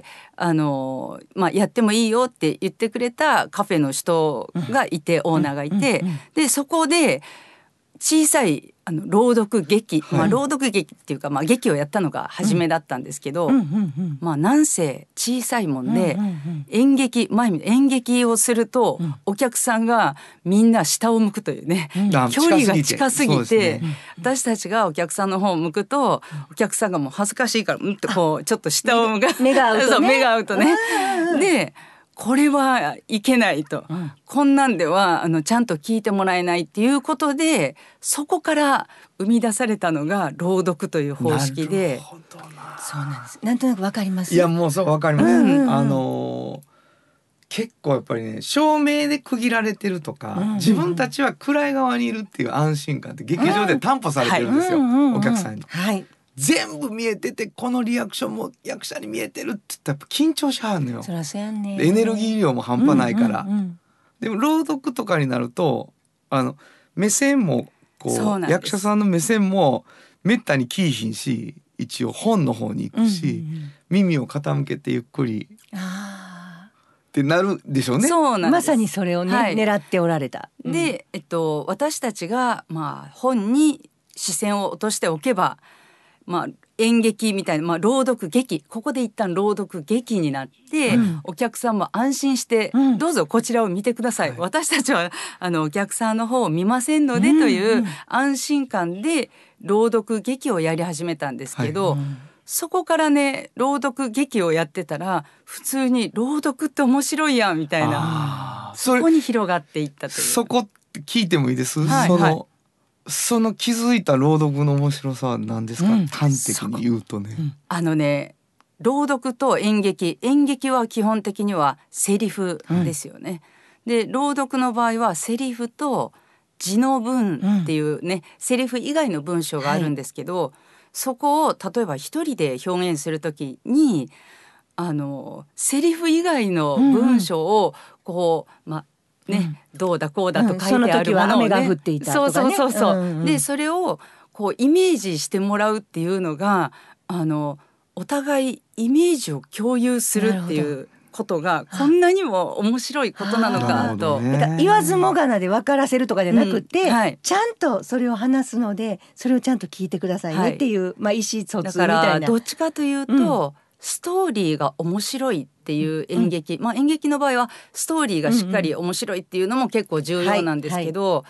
うんうん、あのまあ、やってもいいよって言ってくれたカフェの人がいて、うん、オーナーがいて、うんうんうん、でそこで小さいあの朗読劇、はい、まあ、朗読劇っていうか、まあ、劇をやったのが初めだったんですけど、うんうんうんうん、まあ、なんせ小さいもんで、うんうんうん、演劇前演劇をすると、うん、お客さんがみんな下を向くというね、うん、距離が近すぎて、ね、私たちがお客さんの方を向くとお客さんがもう恥ずかしいからうんってこうちょっと下を向く目が合うとね目が合うとねでこれはいけないと、うん、こんなんではあのちゃんと聞いてもらえないっていうことで、そこから生み出されたのが朗読という方式で。 なるほどな。そうなんです。なんとなくわかります。 いやもうそうわかります、うんうんうん、あの結構やっぱりね照明で区切られてるとか、うんうんうん、自分たちは暗い側にいるっていう安心感って劇場で担保されてるんですよ、うんはい、お客さんに、はい、全部見えててこのリアクションも役者に見えてるって言ったらやっぱ緊張しはんのよ。 そらそうやんね。 エネルギー量も半端ないから、うんうんうん、でも朗読とかになるとあの目線もこう役者さんの目線もめったに聞いひんし、一応本の方に行くし、うんうんうん、耳を傾けてゆっくりあってなるでしょうね。 そうなんです。まさにそれをね、はい、狙っておられた。 で、えっと、私たちが、まあ、本に視線を落としておけば、まあ、演劇みたいな、まあ、朗読劇、ここで一旦朗読劇になって、うん、お客さんも安心して、うん、どうぞこちらを見てください、はい、私たちはあのお客さんの方を見ませんので、うん、という安心感で朗読劇をやり始めたんですけど、はい、うん、そこからね朗読劇をやってたら普通に朗読って面白いやんみたいな、そこに広がっていったという。 そこって聞いてもいいです、はい、その、はい、その気づいた朗読の面白さは何ですか、うん、端的に言うとね、うん、 あのね朗読と演劇演劇は基本的にはセリフですよね、うん、で朗読の場合はセリフと字の文っていうね、うん、セリフ以外の文章があるんですけど、はい、そこを例えば一人で表現するときにあのセリフ以外の文章をこう、うん、まあね、うん、どうだこうだと書いてあるものをね、うん、その時は雨が降っていたとかね、そうそうそうそう、うんうん、でそれをこうイメージしてもらうっていうのがあのお互いイメージを共有するっていうことがこんなにも面白いことなのかと、 だから言わずもがなで分からせるとかじゃなくて、うんはい、ちゃんとそれを話すのでそれをちゃんと聞いてくださいねっていう、はい、まあ、意思疎通みたいな。 だからどっちかというと、うん、ストーリーが面白いっていう演劇、うん、まあ、演劇の場合はストーリーがしっかり面白いっていうのも結構重要なんですけど、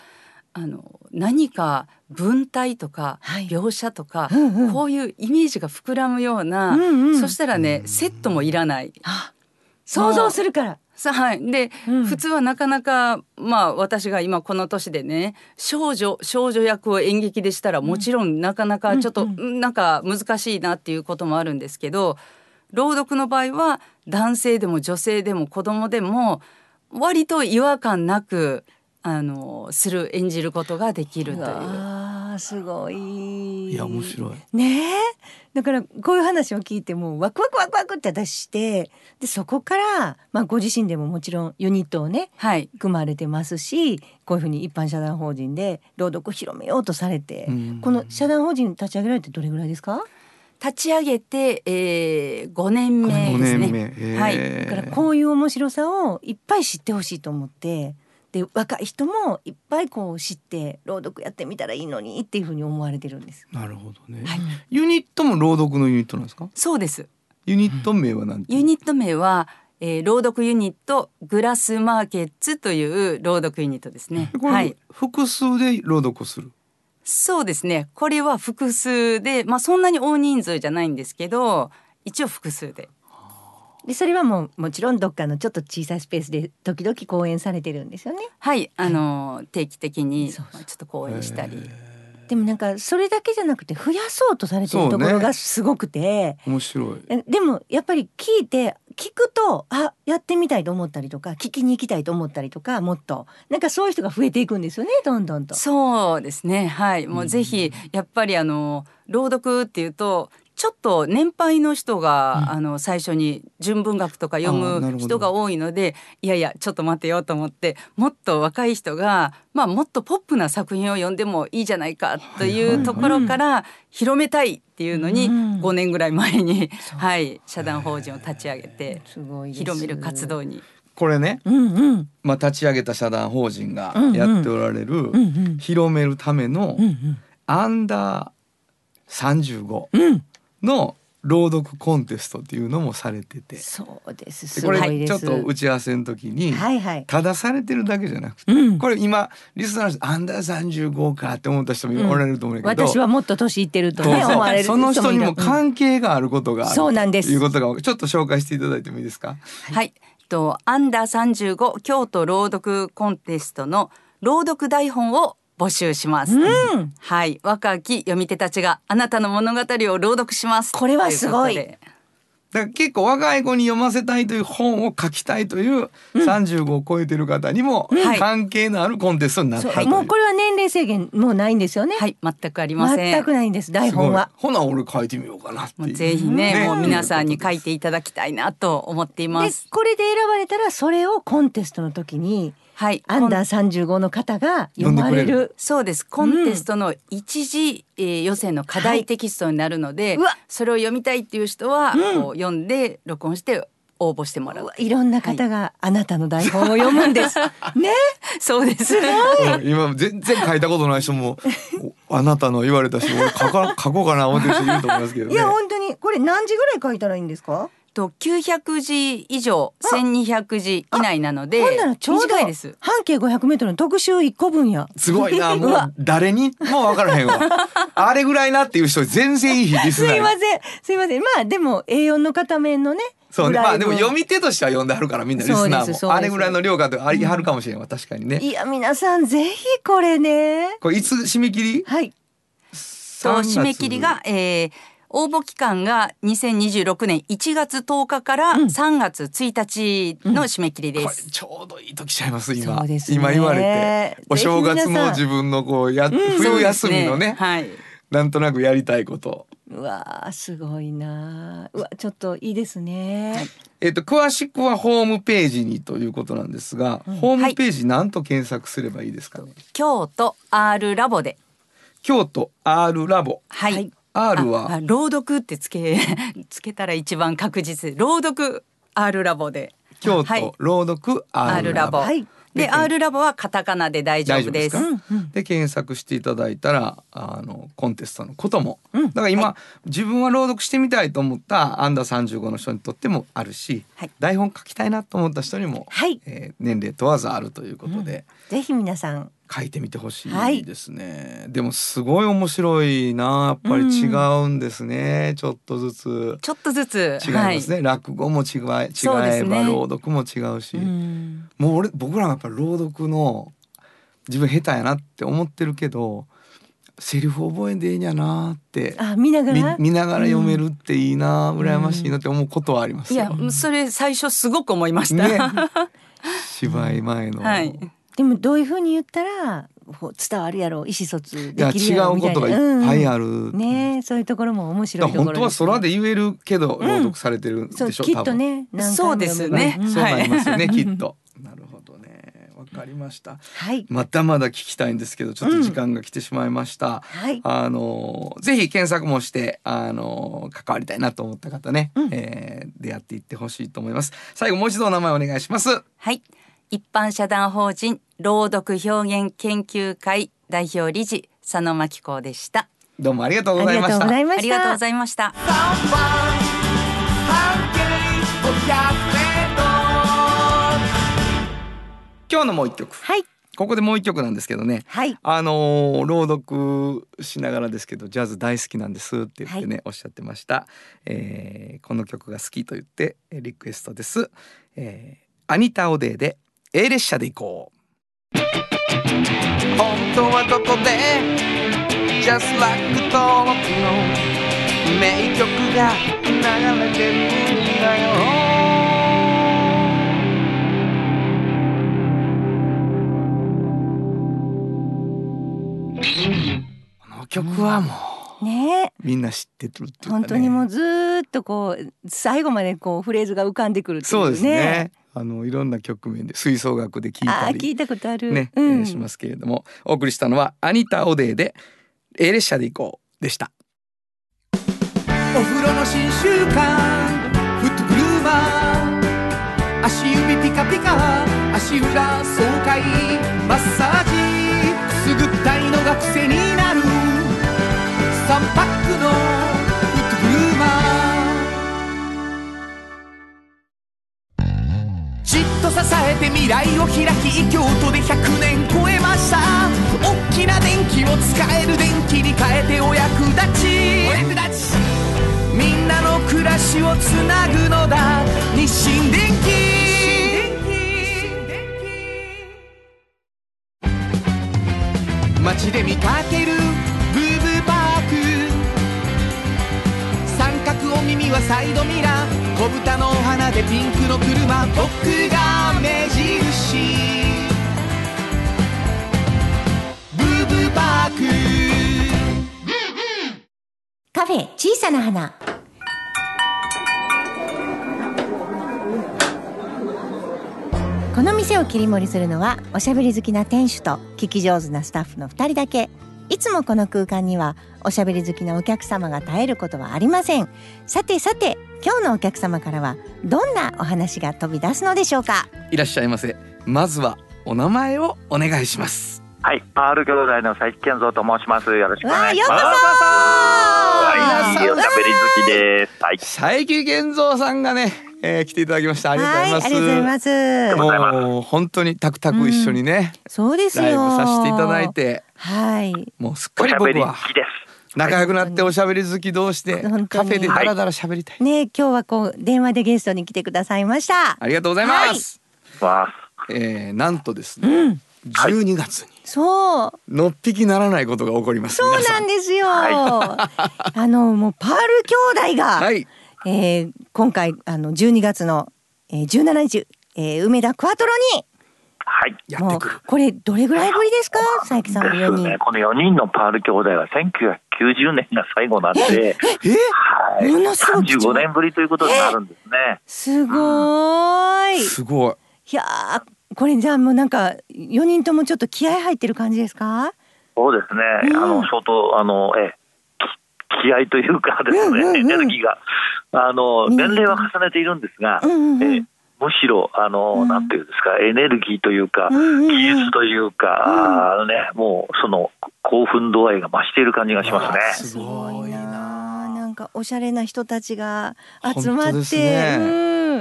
あの何か文体とか描写とか、 うんうん、 こういうイメージが膨らむような、 うんうん、 そしたらねセットもいらない、 想像するから。 さはい、で、うん、普通はなかなかまあ私が今この年でね少女少女役を演劇でしたらもちろんなかなかちょっと、うんうん、なんか難しいなっていうこともあるんですけど、朗読の場合は男性でも女性でも子供でも割と違和感なくあのする演じることができるという。 あーすごい。 いや面白いねえ。だからこういう話を聞いてもワクワクワクワクって私して、でそこから、まあ、ご自身でももちろんユニットをね、はい、組まれてますし、こういうふうに一般社団法人で朗読を広めようとされて、この社団法人立ち上げられてどれぐらいですか？ 立ち上げて、えー、ごねんめですね。 はい、だからこういう面白さをいっぱい知ってほしいと思って、で若い人もいっぱいこう知って朗読やってみたらいいのにっていうふうに思われてるんです。 なるほどね、はい、ユニットも朗読のユニットなんですか？ そうです。 ユニット名は何て、 うん、ユニット名は、えー、朗読ユニットグラスマーケッツという朗読ユニットですね。 これ、はい、複数で朗読をする？ そうですね、これは複数で、まあ、そんなに大人数じゃないんですけど一応複数で。 でそれはもうもちろんどっかのちょっと小さいスペースで時々講演されてるんですよね。 はい、あの定期的にちょっと講演したり。 でもなんかそれだけじゃなくて増やそうとされてるところがすごくて、ね、 面白い。 でもやっぱり聞いて聞くとあやってみたいと思ったりとか聞きに行きたいと思ったりとか、もっとなんかそういう人が増えていくんですよね、どんどんと。 そうですね、はい、もうぜひやっぱりあの朗読っていうとちょっと年配の人が、うん、あの最初に純文学とか読む人が多いので、いやいやちょっと待てよと思って、もっと若い人が、まあ、もっとポップな作品を読んでもいいじゃないかというところから広めたいっていうのにごねんぐらい前に、うんはい、社団法人を立ち上げて広める活動に。 これね、うんうんまあ、立ち上げた社団法人がやっておられる、うんうん、広めるためのアンダーさんじゅうご、うんの朗読コンテストっていうのもされてて、 そうです、すごいです。 これちょっと打ち合わせの時に、 はいはい、 ただされてるだけじゃなくて、うん、これ今リスナーの人アンダーさんじゅうごかって思った人もおられると思うけど、うん、 私はもっと年いってるとね思われるその人にも関係があることがある、うん、 そうなんです。 いうことがちょっと紹介していただいてもいいですか？ はい、はい、とアンダーさんじゅうご京都朗読コンテストの朗読台本を募集します、うんはい、若き読み手たちがあなたの物語を朗読します。 これはすごい。 だから結構若い子に読ませたいという本を書きたいというさんじゅうごを超えてる方にも関係のあるコンテストになったという、 はい、もうこれは年齢制限もうないんですよね。 はい、全くありません。 全くないんです、台本は。 ほな俺書いてみようかなっていう、 ぜひ ね, ねもう皆さんに書いていただきたいなと思っています。 でこれで選ばれたらそれをコンテストの時にはい、アンダーさんじゅうごの方が読まれる。 そうです、コンテストの一次、うんえー、予選の課題テキストになるので、はい、それを読みたいっていう人は、うん、こう読んで録音して応募してもらう。 いろんな方があなたの台本を読むんです、はい、ね。 そうです。すごい。今全然書いたことない人もあなたの言われたし俺書か書こうかな思ってる人いると思いますけどね。 いや本当にこれ何時ぐらい書いたらいいんですか？ ときゅうひゃくじ以上せんにひゃくじ以内なので、 ほんならちょうど短いです。 半径ごひゃくメートルの特集いっこぶんや。 すごいな。もう誰にも分からへんわあれぐらいなっていう人全然いいリスナー。 すいませんすいません。まあでも エーよん の片面のね、 そうね、まあでも読み手としては読んではるからみんなリスナーもあれぐらいの量がありはるかもしれんわ、うん、確かにね。 いや皆さんぜひこれね。 これいつ締め切り？ はい。 と締め切りが、えー応募期間がにせんにじゅうろくねんいちがつとおかからさんがつついたちの締め切りです、うん、 これちょうどいい時ちゃいます今。 そうですね、 今言われてお正月の自分のこうや、うん、冬休みの ね, ね、はい、なんとなくやりたいこと。 うわーすごいな。うわちょっといいですね、はい。 えー、と詳しくはホームページにということなんですが、うん、ホームページ何と検索すればいいですかね？はい、 京都 R ラボで。 京都 R ラボ、 はい、はい、 R は朗読ってつけつけたら一番確実。朗読 R ラボで。 京都朗読 R ラボ、はい、 で R ラボはカタカナで大丈夫です。 大丈夫ですか？うんうん、で検索していただいたらあのコンテストのことも、うん、だから今、はい、自分は朗読してみたいと思ったアンダーさんじゅうごの人にとってもあるし、はい、台本書きたいなと思った人にも、はい、えー、年齢問わずあるということで、 うん、ぜひ皆さん書いてみてほしいですね、はい、でもすごい面白いな、やっぱり違うんですね、うん、ちょっとずつちょっとずつ違いますね、はい、落語も違い、違えば朗読も違うし、うん、もう俺僕らがやっぱり朗読の自分下手やなって思ってるけどセリフ覚えんでいいんやなって、 あ、見ながら見, 見ながら読めるっていいな、うん、羨ましいなって思うことはありますよ、 いやそれ最初すごく思いました、ね、 芝居前の、 はい、 でもどういう風に言ったら伝わるやろう、意思疎通できるやろうみたいな、 違うことがいっぱいある、うん、 ね、そういうところも面白いところです、ね、 本当は空で言えるけど朗読されてるでしょ、うん、 そうきっとね、 そうですね、 うん、そうなりますよね、はい、きっとなるほどね、わかりました、はい、まだまだ聞きたいんですけどちょっと時間が来てしまいました、うん、はい、あのぜひ検索もしてあの関わりたいなと思った方ね、うん、えー、出会っていってほしいと思います。最後もう一度お名前お願いします。 はい、一般社団法人朗読表現研究会代表理事佐野真紀子でした。 どうもありがとうございました。 ありがとうございました。 今日のもう一曲、 はい、 ここでもう一曲なんですけどね、はい、あのー、朗読しながらですけどジャズ大好きなんですって言ってね、はい、おっしゃってました、えー、この曲が好きと言ってリクエストです、えー、アニタ・オデーで A 列車で行こう。本当はどこで Just Like 登録の名曲が流れてるんだよ。この曲はもう、ね、みんな知ってるっていうかね、 本当にもうずっとこう最後までこうフレーズが浮かんでくるっていうね。 そうですね、あのいろんな局面で吹奏楽で聞いたり、 あ、聞いたことある、 ね、うん、えー、しますけれども、お送りしたのはアニタ・オデーで A 列車で行こうでした。 お風呂の新習慣フットグルーマー、足指ピカピカ足裏爽快マッサージくすぐったいのが癖になるさんパックのフットグルーマー、じっと支えて未来を開き京都でひゃくねん超えました。大きな電気を使える電気に変えてお役立ち、お役立ち、みんなの暮らしをつなぐのだ日清電気。街で見かけるブーブーパーク、三角お耳はサイドミラー、小豚のお花でピンクの車、僕が目印ブーブーパーク。 カフェ小さな花。この店を切り盛りするのはおしゃべり好きな店主と聞き上手なスタッフのふたりだけ。いつもこの空間にはおしゃべり好きなお客様が絶えることはありません。さてさて、今日のお客様からはどんなお話が飛び出すのでしょうか。 いらっしゃいませ。まずはお名前をお願いします。 はい、パール兄弟の佐伯健三と申します。よろしくお願いします。 ようこそ。 はい、おしゃべり好きです。はい、 佐伯健三さんがね、えー、来ていただきました。ありがとうございます。 はい、ありがとうございます。 もう本当にタクタク一緒にね、うん、 そうですよ、 ライブさせていただいて、 はい、 もうすっかり僕は仲良くなっておしゃべり好き同士でカフェでダラダラしゃべりたい、 はい、ね、今日はこう電話でゲストに来てくださいました。 ありがとうございます、 はい、 えー、なんとですね、うん、じゅうにがつにそうのっぴきならないことが起こります。 そうなんですよ、はい、あのもうパール兄弟が、はい、えー、今回あのじゅうにがつの、えー、じゅうしちにち、えー、梅田クワトロに、 はい、 やってくる。 これどれぐらいぶりですか、佐伯さん。 ですね、このよにんのパール兄弟はせんきゅうひゃくきゅうじゅうねんが最後なんで、ええ、はい、ものすごいさんじゅうごねんぶりということになるんですね。 すごい、 すごい。 いやー、これじゃあもうなんかよにんともちょっと気合入ってる感じですか。 そうですね、うん、あの相当あのえ気合というかですね、うんうんうん、エネルギーがあの年齢は重ねているんですが、うんうんうん、えむしろあの、うん、なんていうんですか、エネルギーというか、うんうんうん、技術というか、うん、ね、もうその興奮度合いが増している感じがしますね。 すごいな、なんかおしゃれな人たちが集まって、 ね、 うん、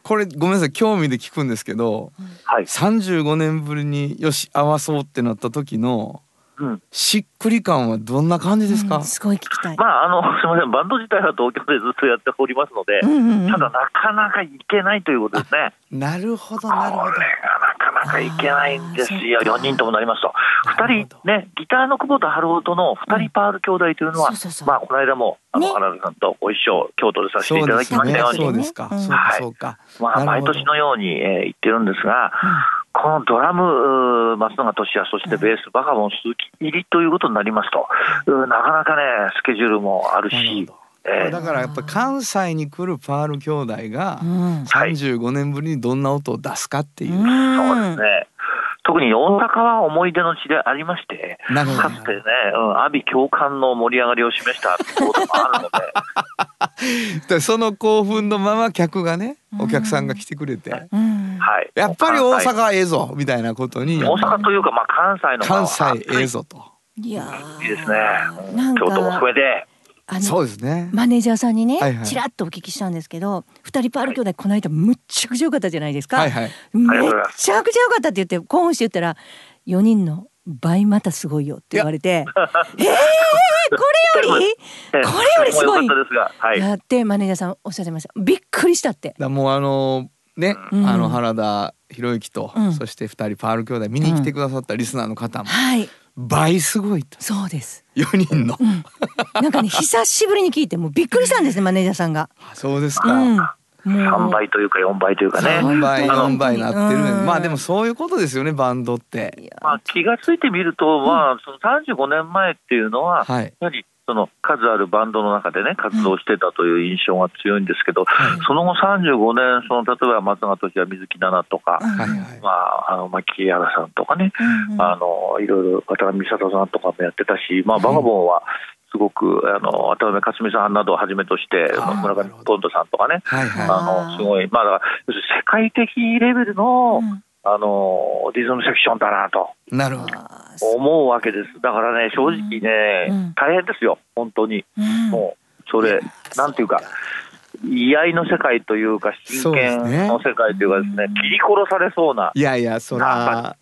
これごめんなさい興味で聞くんですけど、 はい、 さんじゅうごねんぶりによし合わそうってなった時のうん、 しっくり感はどんな感じですか？ うん、すごい聞きたい。 まああのすみません、バンド自体は東京でずっとやっておりますので、 うんうんうん、 ただなかなか行けないということですね。 なるほどなるほど。 これがなかなか行けないんですよ。よにんともなりますとふたりね、ギターの久保田春夫とのふたりパール兄弟というのは、うん、そうそうそう、まあこの間もあの、ね、花田さんとご一緒京都でさせていただきましたように、 そうですか、そうかそうか、 まあ毎年のように、えー、行ってるんですが、うん、このドラム松永俊也、そしてベースバカボン鈴木入りということになりますと、うん、なかなかねスケジュールもあるし、えー、 だからやっぱ関西に来るパール兄弟がさんじゅうごねんぶりにどんな音を出すかっていう、 うん、そうですね。特に大阪は思い出の地でありまして、かつてね、うん、阿鼻教官の盛り上がりを示したこともあるのでその興奮のまま客がね、お客さんが来てくれて、うん、 はい、 やっぱり大阪ええぞみたいなことに、 大阪というか、まあ、関西の関西ええぞと、 いやいいですね、京都も含めて。 あのそうですね、 マネージャーさんにね、 はいはい、 ちらっとお聞きしたんですけど、ふたりパール兄弟この間むっちゃくちゃ良かったじゃないですか、 はいはい、 めっちゃくちゃ良かったって言って興奮して言ったら、よにんの倍またすごいよって言われてえー、これよりこれよりすごいやってマネージャーさんおっしゃってました。びっくりしたって。 だもうあのね、うん、あの原田博之と、うん、そしてふたりパール兄弟見に来てくださったリスナーの方も、うん、はい、倍すごいと。 そうです、 よにんの、うん、 なんかね久しぶりに聞いてもうびっくりしたんですねマネージャーさんが。 そうですか、 うん、 さんばいというかよんばいというかね、 さんばいよんばいなってる、うん、まあでもそういうことですよねバンドって。 まあ、気がついてみると、まあ、そのさんじゅうごねんまえっていうのは、はい、やはりその数あるバンドの中でね活動してたという印象が強いんですけど、うん、その後さんじゅうごねん、その例えば松永俊也、水木奈々とか、うん、まあ、あの牧原さんとかね、うん、あのいろいろ渡辺美里さんとかもやってたし、まあ、バガボンはすごくあの渡辺克美さんなどをはじめとして村上ポンドさんとかね、はいはい、あのすごい、まあ、だから世界的レベルの、うんあのリズムセクションだなとなるほど思うわけです。だからね正直ね、うん、大変ですよ本当に、うん、もうそれなんていうか居合の世界というか真剣の世界というかですね、切り殺されそうな、 いやいやそら、はい、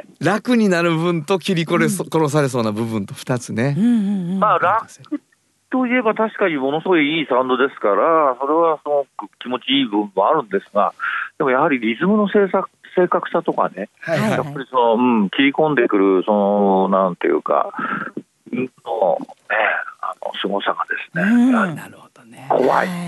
楽になる分と切り殺されそうな部分とふたつね、うんうんうん、まあ楽といえば確かにものすごいいいサウンドですからそれはすごく気持ちいい部分もあるんですが、でもやはりリズムの制作正確さとかね、はいはいはい、やっぱりその、うん、切り込んでくるそのなんていうかの、ね、あの凄さがですね、うん、 なるほどね、 怖い、はい、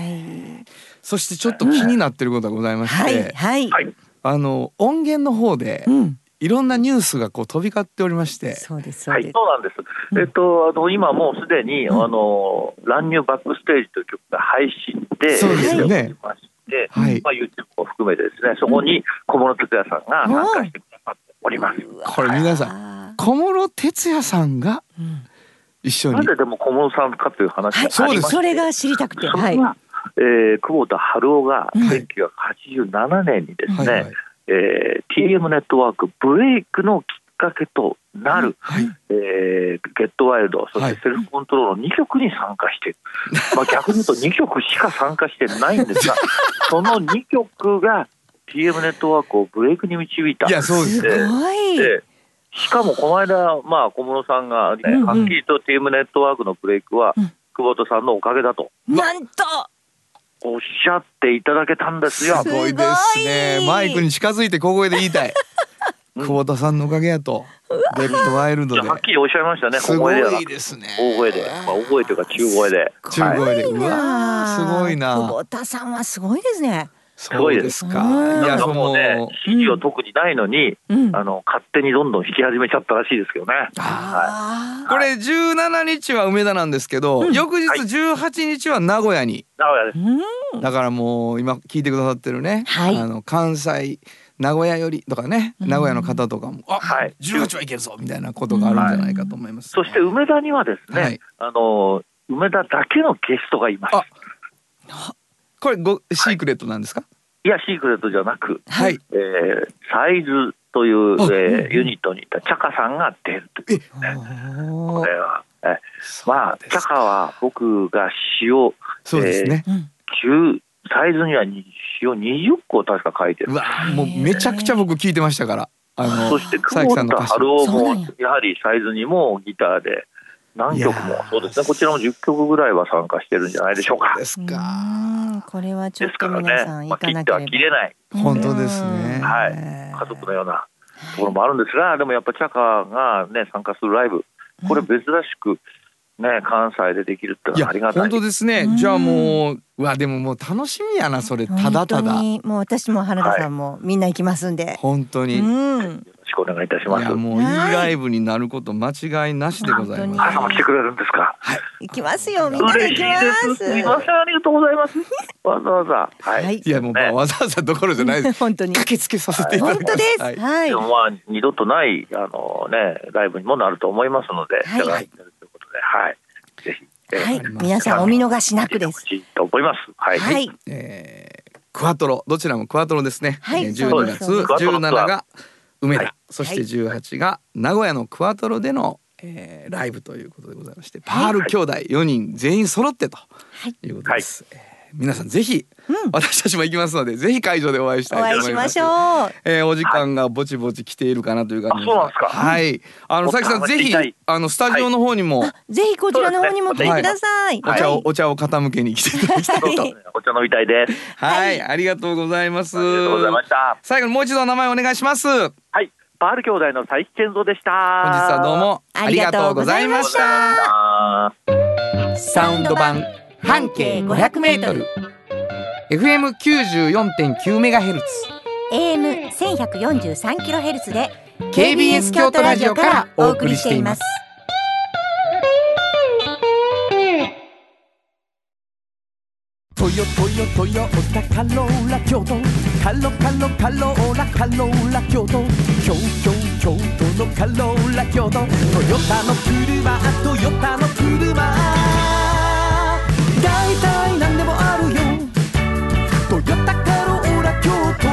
そしてちょっと気になってることがございまして、うんはいはい、あの音源の方で、うんいろんなニュースがこう飛び交っておりまして。 そうですそうです、はい、そうなんです、うん、えっとあの今もうすでに、うん、あの乱入バックステージという曲が配信でそうですよね、 ではい、まあ、YouTube も含めてですねそこに小室哲哉さんが参加してくださっております、うん、 これ皆さん小室哲哉さんが一緒に、 なぜでも小室さんかという話がありまして、はい、 それが知りたくて、 はい、えー、久保田春夫がせんきゅうひゃくはちじゅうななねんにですね、うんはいはいえー、ティーエム ネットワークブレイクのきっかけとなる、はいえー、ゲットワイルドそしてセルフコントロールのにきょくに参加している、はいまあ、逆に言うとにきょくしか参加してないんですがそのにきょくが ティーエム ネットワークをブレイクに導いた。 いやそうです、 すごい。 でしかもこの間、まあ、小室さんが、ねうんうん、はっきりと ティーエム ネットワークのブレイクは、うん、久保田さんのおかげだとなんとおっしゃっていただけたんですよ。 すごいですね。マイクに近づいて小声で言いたい久保田さんのおかげやとゲットワイルドではっきりおっしゃいましたね。 すごいですね。 大声で、まあ、大声というか中声で中声で、はい、うわすごいな。 久保田さんはすごいですね。 そうですか。 いやもうね シーディー は特にないのに、うん、あの勝手にどんどん弾き始めちゃったらしいですけどね。 はい、これじゅうしちにちは梅田なんですけど、うん、翌日じゅうはちにちは名古屋に、 名古屋です、 だからもう今聞いてくださってるね、はい、あの関西名古屋よりとかね、名古屋の方とかも、あ、はい、じゅうはちはいけるぞみたいなことがあるんじゃないかと思います、 はい、そして梅田にはですね、はい、あの梅田だけのゲストがいます。 あこれごシークレットなんですか？ いやシークレットじゃなく、はいえー、サイズという、えー、ユニットにいたチャカさんが出るということですね。これはえまあチャカは僕が詩を、 そうですね、 えー、じゅうサイズにはにじゅっこ確か書いてる。 うわもうめちゃくちゃ僕聞いてましたから。あのそして久保田春夫もやはりサイズにもギターで何曲もそうですね、こちらもじゅっきょくぐらいは参加してるんじゃないでしょうか。 そうですか。 これはちょっと皆さん行かなければ、 まあ、切っては切れない、 本当ですね、 はい、家族のようなところもあるんですが、でもやっぱチャカが、ね、参加するライブ、これ珍しく、ね、関西でできるってのはありがたい。 本当ですね。じゃあもう、うわでももう楽しみやなそれ。ただただもう私も原田さんもみんな行きますんで、はい、 本当に、 うん、 よろしくお願いいたします。 いやもういいライブになること間違いなしでございます。 朝も来てくれるんですか。 はい、 行きますよ、みんなで行きます。 すみません、ありがとうございます。わざわざ、はい、 いやもう、ね、わざわざどころじゃないです。 本当に駆けつけさせていただきます。 本当です。はい。はい、 でもまあ二度とないあのねライブにもなると思いますので、 はい、 はい、ということで、はい、ぜひ。 はい、皆さんお見逃しなくです。 と思います。はい。 はい。 えー、クワトロどちらもクワトロですね。 はい。 じゅうにがつじゅうしちが梅田、はい、そしてじゅうはちが名古屋のクワトロでの、えー、ライブということでございまして、パール兄弟よにん全員揃ってということです。はい、えー、皆さんぜひ、うん、私たちも行きますのでぜひ会場でお会いしたいと思います。 お会いしましょう。 えー、お時間がぼちぼち来ているかなという感じです。 あ、そうなんですか。 はい。あの佐々木さんぜひあのスタジオの方にも、はい、 ぜひこちらの方にも来てください。 はい、お茶をお茶を傾けに来ていただきたいと。 お茶飲みたいです。 はい、ありがとうございます。 ありがとうございました。 最後にもう一度お名前お願いします。 はい。パール兄弟の佐伯健三でした。 本日はどうもありがとうございました。サウンド版半径ごひゃくメートル。エフエムきゅうじゅうよんてんきゅうメガヘルツ、 エーエムせんひゃくよんじゅうさんキロヘルツ でケービーエス 京都ラジオからお送りしています。 トヨトヨトヨタカローラ京都、カロカロカローラカローラ京都、京京京都のカローラ京都、トヨタの車トヨタの車、だいたいなんでもあるよ、トヨタカローラ京都。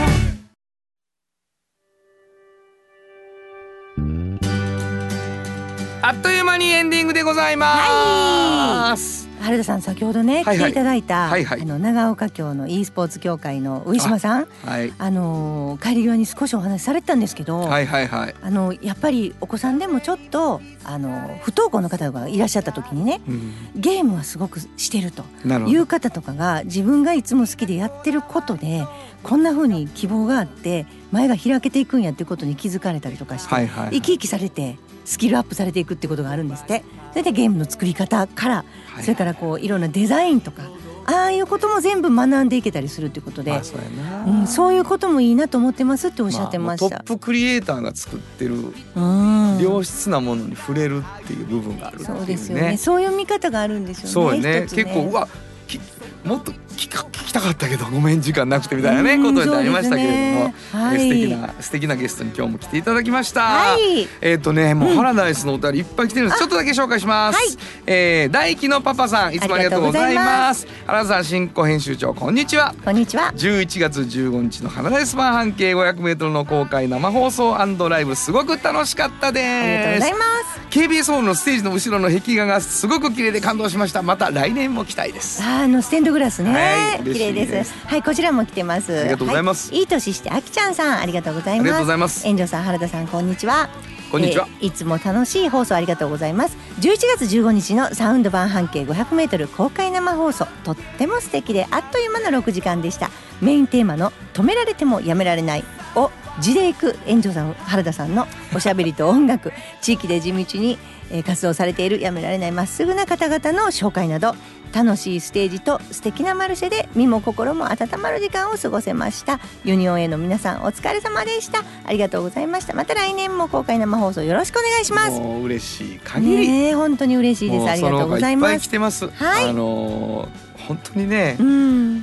あっという間にエンディングでございます。 はい、原田さん先ほどね、はいはい、来ていただいた、はいはい、あの長岡京の e スポーツ協会の上島さん、あ、はい、あの帰り際に少しお話しされてたんですけど、 はいはいはい、 あのやっぱりお子さんでもちょっとあの不登校の方がいらっしゃった時にね、うん、ゲームはすごくしてるという方とかが自分がいつも好きでやってることでこんな風に希望があって前が開けていくんやっていうことに気づかれたりとかして、はいはいはい、生き生きされてスキルアップされていくってことがあるんですって。それでゲームの作り方から、はい、それからこういろんなデザインとかああいうことも全部学んでいけたりするっていうことで、まあ そうやな、うん、そういうこともいいなと思ってますっておっしゃってました。 まあ、トップクリエイターが作ってる良質なものに触れるっていう部分があるっていうね。 そうですよね。そういう見方があるんですよね。 そうね、結構うわもっと聞か聞きたかったけどごめん時間なくてみたいなねことになりましたけれども、はい、素敵な素敵なゲストに今日も来ていただきました。はい、えっ、ー、とねもうハラダイスのお便りいっぱい来てるんです。ちょっとだけ紹介します。はい、えー、大輝のパパさんいつもありがとうございます。原田さん進行編集長こんにちは。 こんにちは。 じゅういちがつじゅうごにちのハラダイス版半径ごひゃくメートルの公開生放送&ライブすごく楽しかったです。 ありがとうございます。 ケービーエス ホールのステージの後ろの壁画がすごく綺麗で感動しました。また来年も期待です。 あ, あのステンドグラスね、 はい、 綺麗です。はい、こちらも来てます。 ありがとうございます。 はい、いい年してあきちゃんさんありがとうございます。 ありがとうございます。 遠藤さん原田さんこんにちは。 こんにちは、 えー、いつも楽しい放送ありがとうございます。じゅういちがつじゅうごにちのサウンド版半径ごひゃくメートル公開生放送とっても素敵であっという間のろくじかんでした。メインテーマの止められてもやめられないを地でいく遠藤さん原田さんのおしゃべりと音楽地域で地道に活動されているやめられないまっすぐな方々の紹介など楽しいステージと素敵なマルシェで身も心も温まる時間を過ごせました。ユニオンへの皆さんお疲れ様でした。ありがとうございました。また来年も公開生放送よろしくお願いします。 もう嬉しい限り、 ね、本当に嬉しいです。ありがとうございます。 いっぱい来てます。はい、あのー本当にね、うん、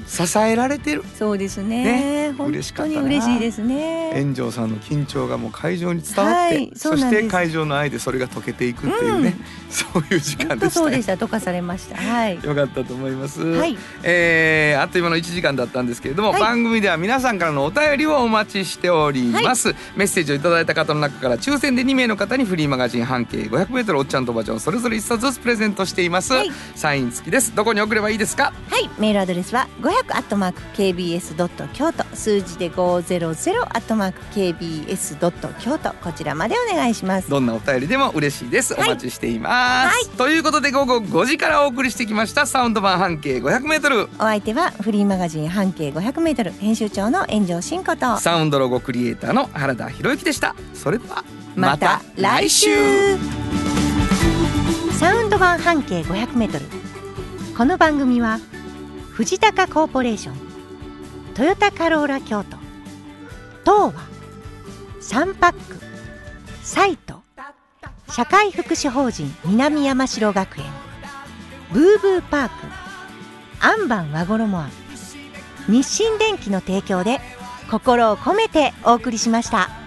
支えられてる。 そうですね。ね、本当に嬉しいですね。 炎上さんの緊張がもう会場に伝わって、はい、そ, そして会場の愛でそれが溶けていくっていうね、うん、そういう時間でした。 そうでした。溶かされました。はい。 よかったと思います。 はい。 えー、あっという間のいちじかんだったんですけれども、はい、番組では皆さんからのお便りをお待ちしております。はい、メッセージをいただいた方の中から抽選でにめいの方にフリーマガジン半径ごひゃくメートルおっちゃんとおばちゃんそれぞれいっさつずつプレゼントしています。はい、サイン付きです。どこに送ればいいですか？ ははい、メールアドレスはごひゃくアットマーク ケービーエスドット京都、数字でごひゃくアットマーク ケービーエスドット京都、こちらまでお願いします。 どんなお便りでも嬉しいです、はい、お待ちしています、はい、ということで午後ごじからお送りしてきましたサウンド版半径 ごひゃくメートル、 お相手はフリーマガジン半径 ごひゃくメートル 編集長の炎上真子とサウンドロゴクリエイターの原田博之でした。それではまた来週。サウンド版半径 ごひゃくメートル、この番組は藤高コーポレーション、トヨタカローラ京都、東和、サンパック、サイト、社会福祉法人南山城学園、ブーブーパーク、アンバン和衣庵、日清電機の提供で心を込めてお送りしました。